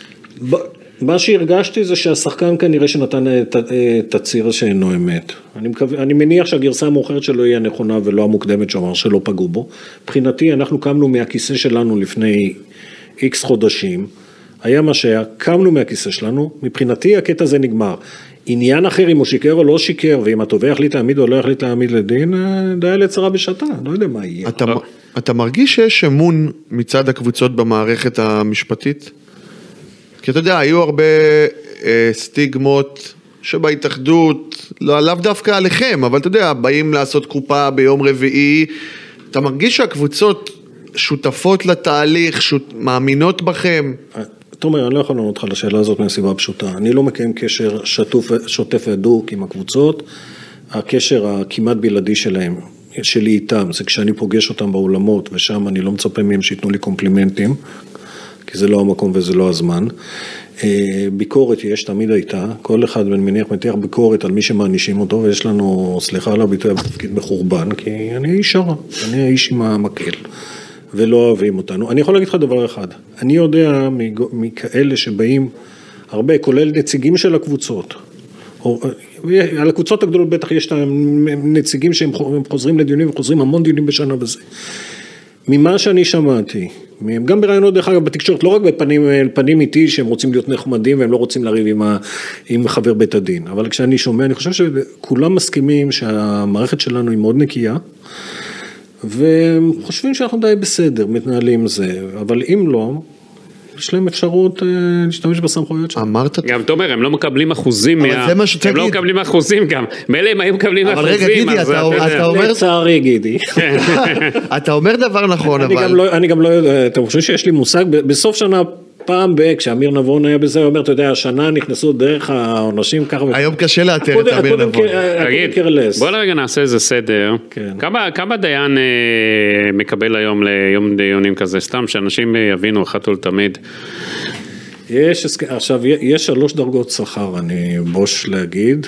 מה שהרגשתי זה שהשחקן כנראה שנתן את הציר שאינו אמת. אני, מקו... אני מניח שהגרסה המאוחרת שלו היא הנכונה ולא המוקדמת שאומר שלא פגעו בו. מבחינתי אנחנו קמנו מהכיסא שלנו לפני איקס חודשים, היה מה שהיה, קמנו מהכיסא שלנו, מבחינתי הקטע הזה נגמר. עניין אחר אם הוא שיקר או לא שיקר, ואם התובע החליט להעמיד או לא החליט להעמיד לדין, די לצרה בשעתה, לא יודע מה יהיה. אתה, אתה מרגיש שיש אמון מצד הקבוצות במערכת המשפטית? כי אתה יודע, היו הרבה אה, סטיגמות שבהתאחדות, לא, לאו דווקא עליכם, אבל אתה יודע, באים לעשות קופה ביום רביעי, אתה מרגיש שהקבוצות שותפות לתהליך, שות, מאמינות בכם? תומר, אני לא יכול לענות לך לשאלה הזאת מהסיבה הפשוטה, אני לא מקיים קשר שטוף, שוטף והדוק עם הקבוצות, הקשר הכמעט בלעדי שלהם, שלי איתם, זה כשאני פוגש אותם באולמות, ושם אני לא מצפה מהם שיתנו לי קומפלימנטים, כי זה לא המקום וזה לא הזמן. ביקורת יש, תמיד הייתה, כל אחד אני מניח מתיח ביקורת על מי שמענישים אותו, ויש לנו, סליחה על הביטוי, בתפקיד מחורבן, כי אני איש הרע, אני האיש עם המקל, ולא אוהבים אותנו. אני יכול להגיד לך דבר אחד, אני יודע מכאלה שבאים הרבה, כולל נציגים של הקבוצות, או, על הקבוצות הגדולות בטח יש נציגים שהם חוזרים לדיונים, וחוזרים המון דיונים בשנה וזה. ממה שאני שמעתי, גם ברעיונות דרך אגב בתקשורת, לא רק בפנים פנים איתי שהם רוצים להיות נחמדים והם לא רוצים לריב עם, ה, עם חבר בית הדין, אבל כשאני שומע, אני חושב שכולם מסכימים שהמערכת שלנו היא מאוד נקייה, וחושבים שאנחנו די בסדר, מתנהלים זה, אבל אם לא, יש להם אפשרות להשתמש בסמכויות שלהם. אמרת... גם תומר, הם לא מקבלים אחוזים, אבל זה מה שתגיד. הם לא מקבלים אחוזים גם, מילא הם היו מקבלים אחוזים. אבל רגע, גידי, אתה אומר... לצערי, גידי. אתה אומר דבר נכון, אבל... אני גם לא יודע, אתה חושב שיש לי מושג, בסוף שנה... פעם ב, כשאמיר נבון היה בזה, הוא אומר, אתה יודע, השנה נכנסו דרך העונשים ככה... היום קשה לאתר את אמיר נבון. תגיד, בוא לרגע נעשה איזה סדר. כמה דיין מקבל היום ליום דיונים כזה? סתם שאנשים יבינו אחת ולתמיד. יש, עכשיו, יש שלוש דרגות שכר, אני בוש להגיד.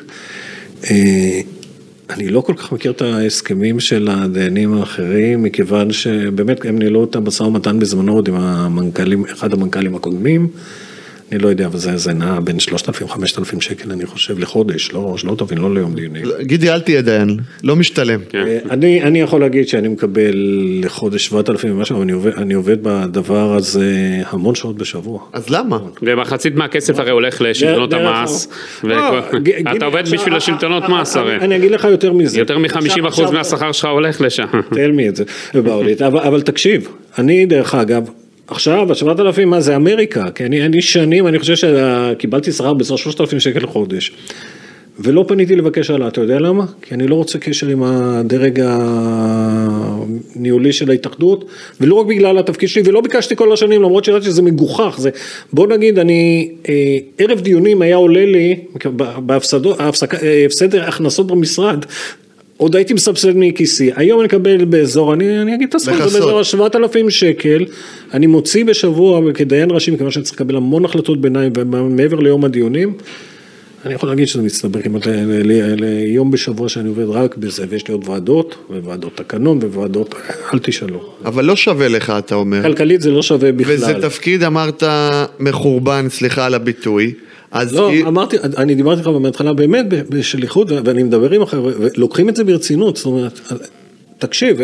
אני לא כל כך מכיר את ההסכמים של הדיינים האחרים, מכיוון שבאמת הם ניהלו אותם משא ומתן בזמנו עוד עם המנכ"לים, אחד המנכ"לים הקודמים, אני לא יודע, אבל זה, זה נע בין שלושת אלפים חמשת אלפים שקל, אני חושב, לחודש, לא, שלא תבין, לא ליום דיונים. גידי, אל תהיה דיין, לא משתלם. אני, אני יכול להגיד שאני מקבל לחודש שבעת אלפים ומשהו, אבל אני עובד, אני עובד בדבר הזה המון שעות בשבוע. אז למה? ומחצית מהכסף הרי הולך לשלטונות המס, ואתה עובד בשביל השלטונות מס הרי. אני אגיד לך יותר מזה. יותר מ-חמישים אחוז מהשכר שלך הולך לשם. תל מי את זה, אבל תקשיב, אני דרך אגב, עכשיו, השבעת אלפים, מה זה אמריקה? כי אני, אני שנים, אני חושב שקיבלתי שכר בסך שלושת אלפים שקל לחודש. ולא פניתי לבקש עלה, אתה יודע למה? כי אני לא רוצה קשר עם הדרג הניהולי של ההתאחדות, ולא רק בגלל התפקיד שלי, ולא ביקשתי כל השנים, למרות שידעתי שזה מגוחך. זה, בוא נגיד, אני, ערב דיונים היה עולה לי, בהפסדו, הפסד הכנסות במשרד, עוד הייתי מסבסד מכיסי, היום אני אקבל באזור, אני, אני אגיד את הסכום, זה באזור שבעת אלפים שקל, אני מוציא בשבוע כדיין ראשי, מכיוון שאני צריך לקבל המון החלטות ביניים, ומעבר ליום הדיונים, אני יכול להגיד שזה מצטבר כמעט ליום בשבוע שאני עובד רק בזה, ויש לי עוד ועדות, וועדות תקנון, וועדות, אל תשאלו. אבל לא שווה לך, אתה אומר. כלכלית זה לא שווה בכלל. וזה תפקיד, אמרת, מחורבן, סליחה על הביטוי. לא, אמרתי, אני דיברתי לך בהתחלה באמת בשליחות, ואני מדבר עם אחר, ולוקחים את זה ברצינות, זאת אומרת, תקשיב,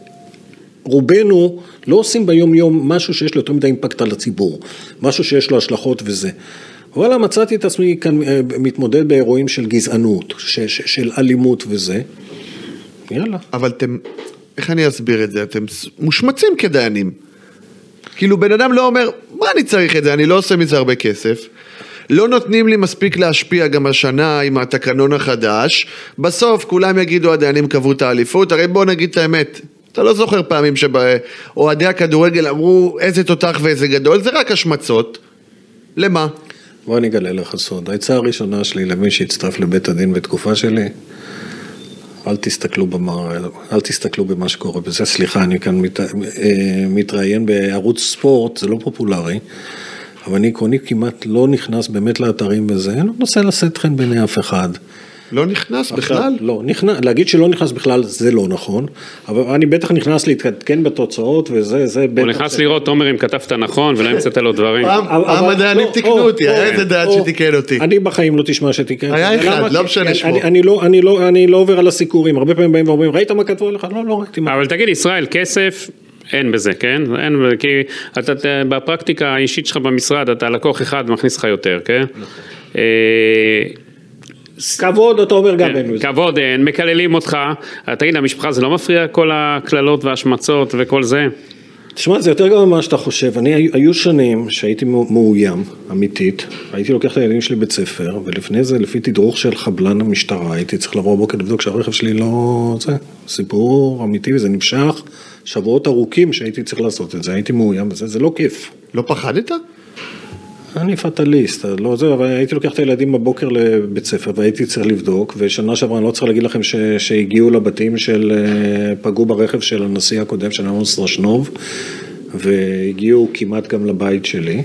רובנו לא עושים ביום יום משהו שיש לו יותר מדי אימפקט על הציבור, משהו שיש לו השלכות וזה. וואלה, מצאתי את עצמי כאן מתמודד באירועים של גזענות, של אלימות וזה. יאללה. אבל אתם, איך אני אסביר את זה? אתם מושמצים כדיינים. כאילו בן אדם לא אומר, מה אני צריך את זה? אני לא עושה מזה הרבה כסף. לא נותנים לי מספיק להשפיע גם השנה עם התקנון החדש. בסוף כולם יגידו, הדיינים קבעו את האליפות. הרי בוא נגיד את האמת. אתה לא זוכר פעמים שבאוהדי הכדורגל אמרו איזה תותח ואיזה גדול. זה רק השמצות. למה? בוא אני אגלה לך סוד. העצה הראשונה שלי למי שהצטרף לבית הדין בתקופה שלי, אל תסתכלו במה, אל תסתכלו במה שקורה בזה. סליחה, אני כאן מת, מתראיין בערוץ ספורט, זה לא פופולרי, אבל אני עקרוני כמעט לא נכנס באמת לאתרים בזה, אני לא נוסע לשאת חן בעיני אף אחד. לא נכנס בכלל? לא, נכנס, להגיד שלא נכנס בכלל זה לא נכון, אבל אני בטח נכנס להתקדקן בתוצאות וזה, זה בטח... הוא נכנס לראות תומר אם כתבת נכון ולא המצאת לו דברים. פעם הדיינים תיקנו אותי, היה איזה דעת שתיקן אותי. אני בחיים לא תשמע שתיקן. היה אחד, לא משנה שמו. אני לא עובר על הסיקורים, הרבה פעמים באים ואומרים, ראית מה כתבו לך? לא, לא ראיתי מה. אבל תגיד, ישראל, כסף... אין בזה, כן? אין, כי אתה, בפרקטיקה האישית שלך במשרד, אתה לקוח אחד מכניס לך יותר, כן? כבוד, אתה אומר גם אין. כבוד, אין, מקללים אותך. תגיד, המשפחה זה לא מפריע כל הכללות והשמצות וכל זה? תשמע, זה יותר גם ממה שאתה חושב. אני, היו שנים שהייתי מאוים, אמיתית. הייתי לוקח את הילדים שלי בית ספר, ולפני זה, לפי תדרוך של חבלן המשטרה, הייתי צריך לבוא בבוקר לבדוק שהרכב שלי לא... זה סיפור אמיתי, וזה נמשך שבועות ארוכים שהייתי צריך לעשות את זה. הייתי מאוים, וזה, זה לא כיף. לא פחדת? אני פטליסט, לא זה, אבל הייתי לוקח את הילדים בבוקר לבית ספר, והייתי צריך לבדוק, ושנה שעברה אני לא צריך להגיד לכם ש, שהגיעו לבתים של, פגעו ברכב של הנשיא הקודם, של עמוס רשנוב, והגיעו כמעט גם לבית שלי,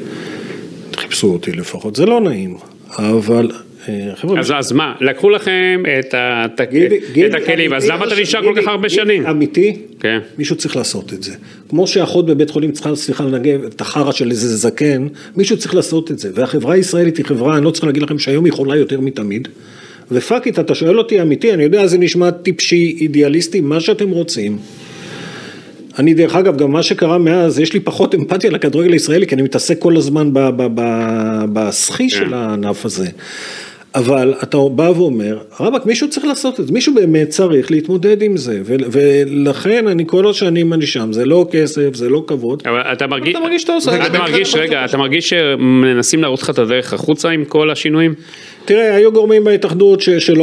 חיפשו אותי לפחות, זה לא נעים, אבל... אז, אז מה, לקחו לכם את, את, גילי, את גילי, הכלים, אז למה אתה נשאר כל כך הרבה שנים? אמיתי, כן. מישהו צריך לעשות את זה. כמו שאחות בבית חולים צריכה, סליחה, לנגב את החרה של איזה זקן, מישהו צריך לעשות את זה. והחברה הישראלית היא חברה, אני לא צריך להגיד לכם שהיום היא חולה יותר מתמיד, ופאקית, אתה שואל אותי אמיתי, אני יודע, זה נשמע טיפשי, אידיאליסטי, מה שאתם רוצים. אני דרך אגב, גם מה שקרה מאז, יש לי פחות אמפתיה לכדורגל הישראלי, כי אני מתעסק כל הזמן בסחי של הענף הזה. אבל אתה בא ואומר, רבק, מישהו צריך לעשות את זה, מישהו באמת צריך להתמודד עם זה, ולכן אני כל עוד שאני מנישם, זה לא כסף, זה לא כבוד. אבל אתה מרגיש, אתה מרגיש שאתה עושה, אתה מרגיש, רגע, אתה מרגיש שמנסים להראות לך את הדרך החוצה עם כל השינויים? תראה, היו גורמים בהתאחדות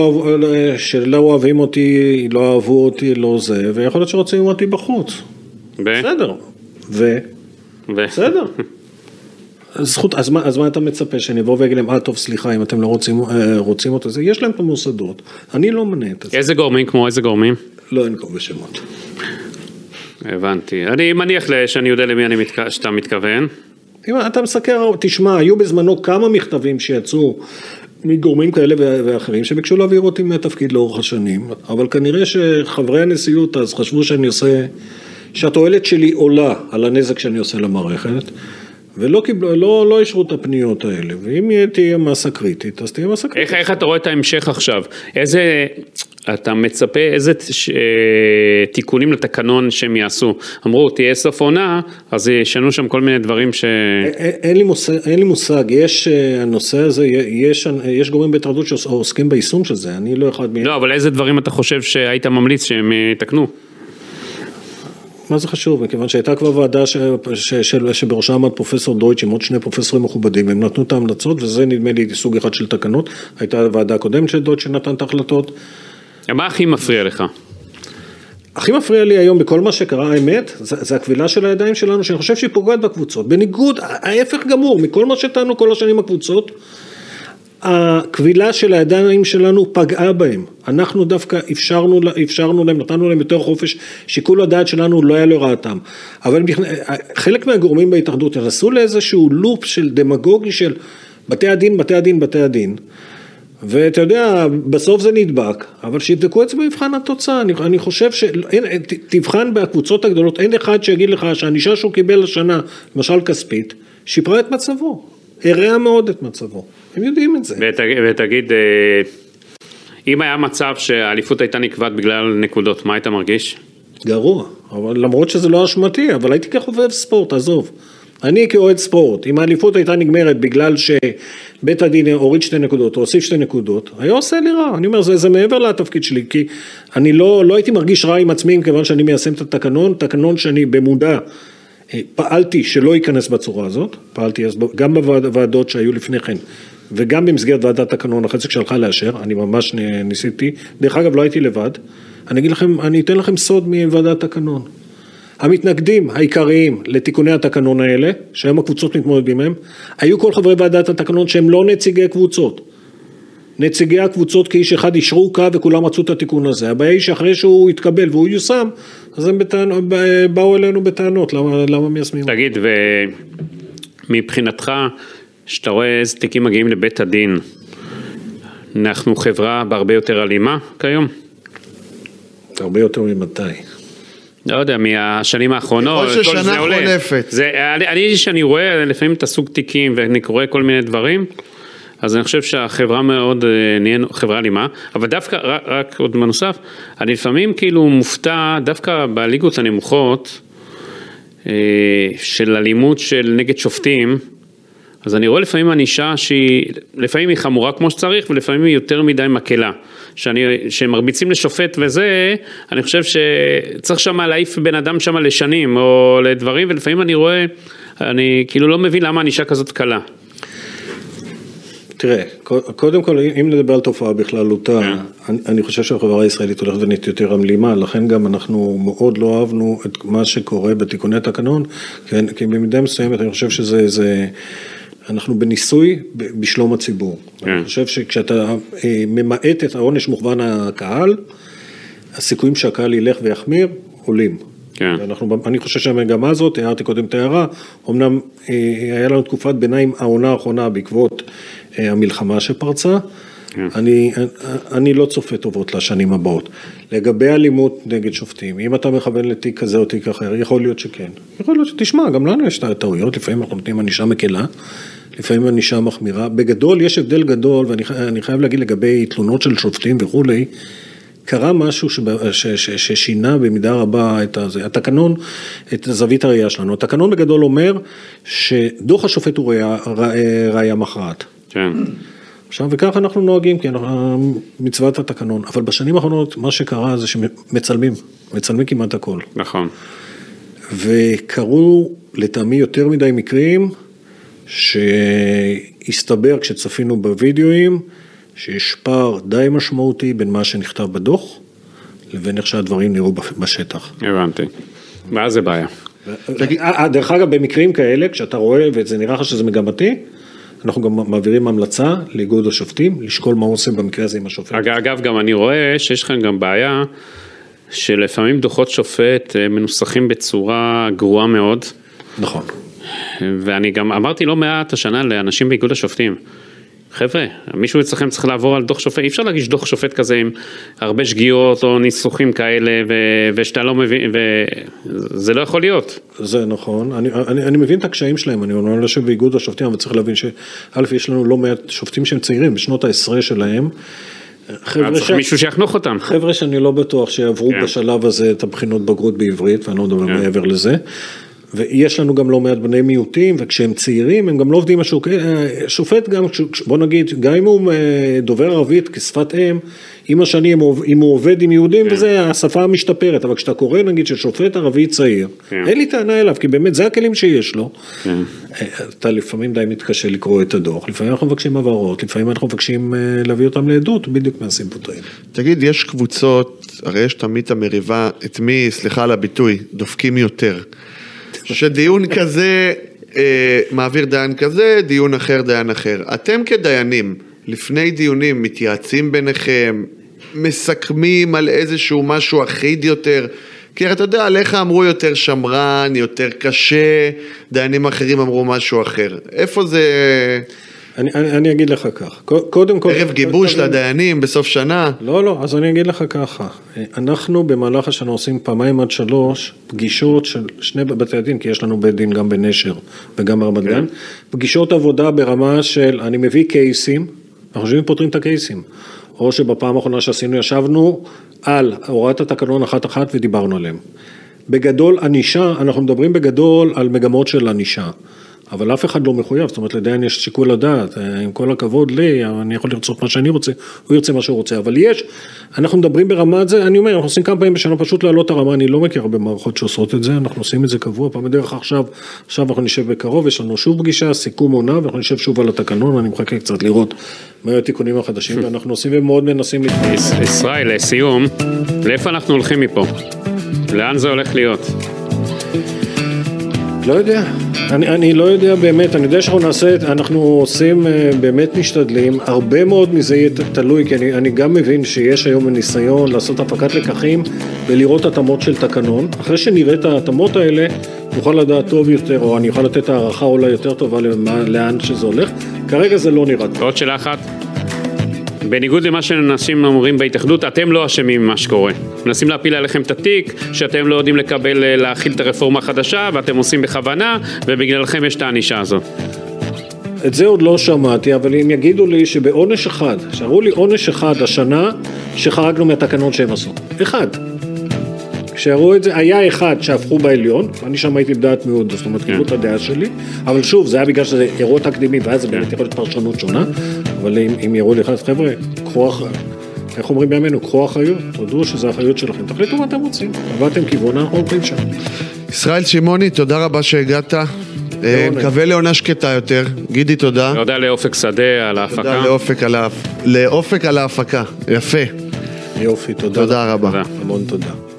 שלא אוהבים אותי, לא אהבו אותי, לא זה, ויכול להיות שרוצים אותי בחוץ. בסדר. ו? בסדר. זכות, אז מה, אז מה אתה מצפה שאני אבוא ואגיד להם, אה טוב סליחה אם אתם לא רוצים, רוצים אותו, זה, יש להם את המוסדות, אני לא מנה את זה. איזה גורמים, כמו איזה גורמים? לא אנקוב בשמות. הבנתי, אני מניח שאני יודע למי אני מתכ... שאתה מתכוון. אם אתה מסקר, תשמע, היו בזמנו כמה מכתבים שיצאו מגורמים כאלה ואחרים, שביקשו להעביר אותי מהתפקיד לאורך השנים, אבל כנראה שחברי הנשיאות אז חשבו שאני עושה, שהתועלת שלי עולה על הנזק שאני עושה למערכת, ולא קיבלו, לא, לא ישרו את הפניות האלה, ואם תהיה מסה קריטית, אז תהיה מסה קריטית. איך, איך אתה רואה את ההמשך עכשיו? איזה, אתה מצפה, איזה תיקונים לתקנון שהם יעשו? אמרו, תהיה סוף עונה, אז ישנו שם כל מיני דברים ש... אין לי מושג, אין לי מושג, יש, הנושא הזה, יש, יש גורמים בהתאחדות שעוסקים ביישום של זה, אני לא אחד מהם. לא, אבל איזה דברים אתה חושב שהיית ממליץ שהם יתקנו? מה זה חשוב? מכיוון שהייתה כבר ועדה ש... ש... ש... שבראשה עמד פרופסור דויטש עם עוד שני פרופסורים מכובדים, הם נתנו את ההמלצות, וזה נדמה לי סוג אחד של תקנות, הייתה ועדה הקודמת של דויטש שנתן את ההחלטות. מה הכי מפריע לך? הכי מפריע לי היום בכל מה שקרה, האמת, זה, זה הכבילה של הידיים שלנו, שאני חושב שהיא פוגעת בקבוצות, בניגוד, ההפך גמור, מכל מה שטענו כל השנים הקבוצות, הכבילה של הידיים שלנו פגעה בהם, אנחנו דווקא אפשרנו, אפשרנו להם, נתנו להם יותר חופש, שיקול הדעת שלנו לא היה לרעתם, אבל חלק מהגורמים בהתאחדות נסו לאיזשהו לופ של דמגוגי של בתי הדין, בתי הדין, בתי הדין, ואתה יודע, בסוף זה נדבק, אבל שיבדקו את זה במבחן התוצאה, אני, אני חושב שתבחן בהקבוצות הגדולות, אין אחד שיגיד לך שהנישה שהוא קיבל השנה, למשל כספית, שיפרה את מצבו, הרעה מאוד את מצבו, הם יודעים את זה. ותגיד, ותגיד אם היה מצב שהאליפות הייתה נקבעת בגלל נקודות, מה היית מרגיש? גרוע, אבל למרות שזה לא אשמתי, אבל הייתי כחובב ספורט, עזוב. אני כאוהד ספורט, אם האליפות הייתה נגמרת בגלל שבית הדין הוריד שתי נקודות, או הוסיף שתי נקודות, היה עושה לי רע, אני אומר, זה, זה מעבר לתפקיד שלי, כי אני לא, לא הייתי מרגיש רע עם עצמי, כיוון שאני מיישם את התקנון, תקנון שאני במודע, פעלתי שלא ייכנס בצורה הזאת, פעלתי גם בוועדות שהיו לפני כן, וגם במסגרת ועדת תקנון, אחרי זה כשהלכה לאשר, אני ממש ניסיתי, דרך אגב לא הייתי לבד, אני אגיד לכם, אני אתן לכם סוד מוועדת תקנון, המתנגדים העיקריים לתיקוני התקנון האלה, שהם הקבוצות מתמודדים מהם, היו כל חברי ועדת התקנון שהם לא נציגי קבוצות. נציגי הקבוצות כאיש אחד ישרו קו וכולם רצו את התיקון הזה. הבעיה היא שאחרי שהוא יתקבל והוא יושם, אז הם בטענות, באו אלינו בטענות, למה, למה מיישמים? תגיד, ומבחינתך, שאתה רואה איזה תיקים מגיעים לבית הדין, אנחנו חברה בהרבה יותר אלימה כיום? הרבה יותר ממתי. לא יודע, מהשנים האחרונות, כל ששנה חולפת. זה, אני, אני שאני רואה לפעמים את הסוג תיקים ואני קורא כל מיני דברים, אז אני חושב שהחברה מאוד נהיה חברה אלימה, אבל דווקא, רק, רק עוד מנוסף, אני לפעמים כאילו מופתע, דווקא בליגות הנמוכות, של אלימות של נגד שופטים, אז אני רואה לפעמים ענישה שהיא, לפעמים היא חמורה כמו שצריך, ולפעמים היא יותר מדי מקלה. שאני, שמרביצים לשופט וזה, אני חושב שצריך שם להעיף בן אדם שם לשנים, או לדברים, ולפעמים אני רואה, אני כאילו לא מבין למה ענישה כזאת קלה. תראה, קודם כל, אם נדבר על תופעה בכללותה, אני, אני חושב שהחברה הישראלית הולכת ונהיית יותר אלימה, לכן גם אנחנו מאוד לא אהבנו את מה שקורה בתיקוני התקנון, כי, כי במידה מסוימת אני חושב שזה, זה, אנחנו בניסוי בשלום הציבור. אני חושב שכשאתה ממעט את העונש מוכוון הקהל, הסיכויים שהקהל ילך ויחמיר עולים. אנחנו, אני חושב שהמגמה הזאת, הערתי קודם את הערה, אמנם היה לנו תקופת ביניים העונה האחרונה בעקבות המלחמה שפרצה, אני, אני לא צופה טובות לשנים הבאות. לגבי אלימות נגד שופטים, אם אתה מכוון לתיק כזה או תיק אחר, יכול להיות שכן. יכול להיות שתשמע, גם לנו יש טעויות, לפעמים אנחנו נותנים ענישה מקלה, לפעמים ענישה מחמירה. בגדול יש הבדל גדול, ואני חייב להגיד לגבי תלונות של שופטים וכולי, קרה משהו ששינה במידה רבה את הזה. התקנון, את זווית הראייה שלנו. התקנון בגדול אומר שדוח השופט הוא ראייה מכרעת. כן. עכשיו, וכך אנחנו נוהגים, כי אנחנו מצוות התקנון, אבל בשנים האחרונות מה שקרה זה שמצלמים, מצלמים כמעט הכל. נכון. וקראו לטעמי יותר מדי מקרים, שהסתבר כשצפינו בווידאוים, שיש פער די משמעותי בין מה שנכתב בדוח, לבין איך שהדברים נראו בשטח. הבנתי. ואז זה בעיה. דרך אגב, במקרים כאלה, כשאתה רואה, וזה נראה לך שזה מגמתי, אנחנו גם מעבירים המלצה לאיגוד השופטים, לשקול מה עושים במקרה הזה עם השופט. אגב, גם אני רואה שיש לכם גם בעיה, שלפעמים דוחות שופט מנוסחים בצורה גרועה מאוד. נכון. ואני גם אמרתי לא מעט השנה לאנשים באיגוד השופטים, חבר'ה, מישהו אצלכם צריך לעבור על דוח שופט, אי אפשר להגיש דוח שופט כזה עם הרבה שגיאות או ניסוחים כאלה, ו- ושאתה לא מבין, וזה לא יכול להיות. זה נכון, אני, אני, אני מבין את הקשיים שלהם, אני אומר לשב באיגוד השופטים, אבל צריך להבין שא' יש לנו לא מעט שופטים שהם צעירים, בשנות העשרה שלהם, צריך ש... מישהו שיחנוך אותם. חבר'ה שאני לא בטוח שיעברו כן. בשלב הזה את הבחינות בגרות בעברית, ואני לא מדבר כן. מעבר לזה, ויש לנו גם לא מעט בני מיעוטים, וכשהם צעירים, הם גם לא עובדים משהו, שופט גם, בוא נגיד, גם אם הוא דובר ערבית כשפת אם, עם השנים, אם הוא עובד עם יהודים, כן. וזה, השפה משתפרת, אבל כשאתה קורא, נגיד, ששופט ערבי צעיר, כן. אין לי טענה אליו, כי באמת זה הכלים שיש לו, כן. אתה לפעמים די מתקשה לקרוא את הדוח, לפעמים אנחנו מבקשים עברות, לפעמים אנחנו מבקשים להביא אותם לעדות, בדיוק מהסימפוטרים. תגיד, יש קבוצות, הרי יש תמיד המריבה, את מי, סליחה על הביטוי, דופקים יותר. שדיון כזה אה, מעביר דיין כזה, דיון אחר דיין אחר. אתם כדיינים, לפני דיונים מתייעצים ביניכם, מסכמים על איזשהו משהו אחיד יותר, כי אתה יודע, עליך אמרו יותר שמרן, יותר קשה, דיינים אחרים אמרו משהו אחר. איפה זה... אני, אני, אני אגיד לך כך, קודם כל... ערב גיבוש לדיינים בסוף שנה? לא, לא, אז אני אגיד לך ככה, אנחנו במהלך השנה עושים פעמיים עד שלוש פגישות של שני בתי הדין, כי יש לנו בית דין גם בנשר וגם ברמת גן, פגישות עבודה ברמה של, אני מביא קייסים, אנחנו חושבים פותרים את הקייסים, או שבפעם האחרונה שעשינו ישבנו על הוראת התקנון אחת אחת ודיברנו עליהם. בגדול אנישה, אנחנו מדברים בגדול על מגמות של אנישה, אבל אף אחד לא מחויב, זאת אומרת, לדיין יש שיקול לדעת, עם כל הכבוד לי, אני יכול לרצות מה שאני רוצה, הוא ירצה מה שהוא רוצה, אבל יש, אנחנו מדברים ברמה הזה, אני אומר, אנחנו עושים כמה פעמים בשנה, פשוט לעלות הרמה, אני לא מכיר הרבה מערכות שעושות את זה, אנחנו עושים את זה קבוע, פעם בדרך עכשיו, עכשיו אנחנו נשב בקרוב, יש לנו שוב פגישה, סיכום עונה, ואנחנו נשב שוב על התקנון, אני מחכה קצת לראות מה היו התיקונים החדשים, ואנחנו עושים ומאוד מנסים להתפס. ישראל, לסיום, לאיפה אנחנו הולכים מפה? לאן זה הולך להיות? לא יודע, אני, אני לא יודע באמת, אני יודע שאנחנו נעשה, אנחנו עושים, באמת משתדלים, הרבה מאוד מזה יהיה תלוי, כי אני, אני גם מבין שיש היום ניסיון לעשות הפקת לקחים ולראות התאמות של תקנון, אחרי שנראה את ההתאמות האלה, נוכל לדעת טוב יותר, או אני יכול לתת הערכה אולי יותר טובה למה, לאן שזה הולך, כרגע זה לא נראה. עוד שאלה אחת, בניגוד למה שאנשים אומרים בהתאחדות, אתם לא אשמים ממה שקורה. מנסים להפיל עליכם את התיק, שאתם לא יודעים לקבל, להכיל את הרפורמה החדשה, ואתם עושים בכוונה, ובגללכם יש את הענישה הזאת. את זה עוד לא שמעתי, אבל אם יגידו לי שבעונש אחד, שהראו לי עונש אחד השנה, שחרגנו מהתקנון שהם עשו. אחד. כשהראו את זה, היה אחד שהפכו בעליון, אני שם הייתי בדעת מאוד, זאת אומרת, קיבלו את הדעה שלי, אבל שוב, זה היה בגלל שזה אירוע תקדימי, ואז זה באמת יכול להיות פרשנות שונה, אבל אם, אם יראו לי אחד, חבר'ה, קחו אחריות, איך אומרים בימינו, קחו אחריות, תודעו שזה האחריות שלכם, תחליטו מה אתם רוצים, עבדתם כיוון, אנחנו הולכים שם. ישראל שמעוני, תודה רבה שהגעת, מקווה לעונה שקטה יותר, גידי תודה. תודה לאופק שדה על ההפקה. תודה לאופק על, לאופק על ההפקה, יפה. יופי, תודה. תודה רבה. המון תודה.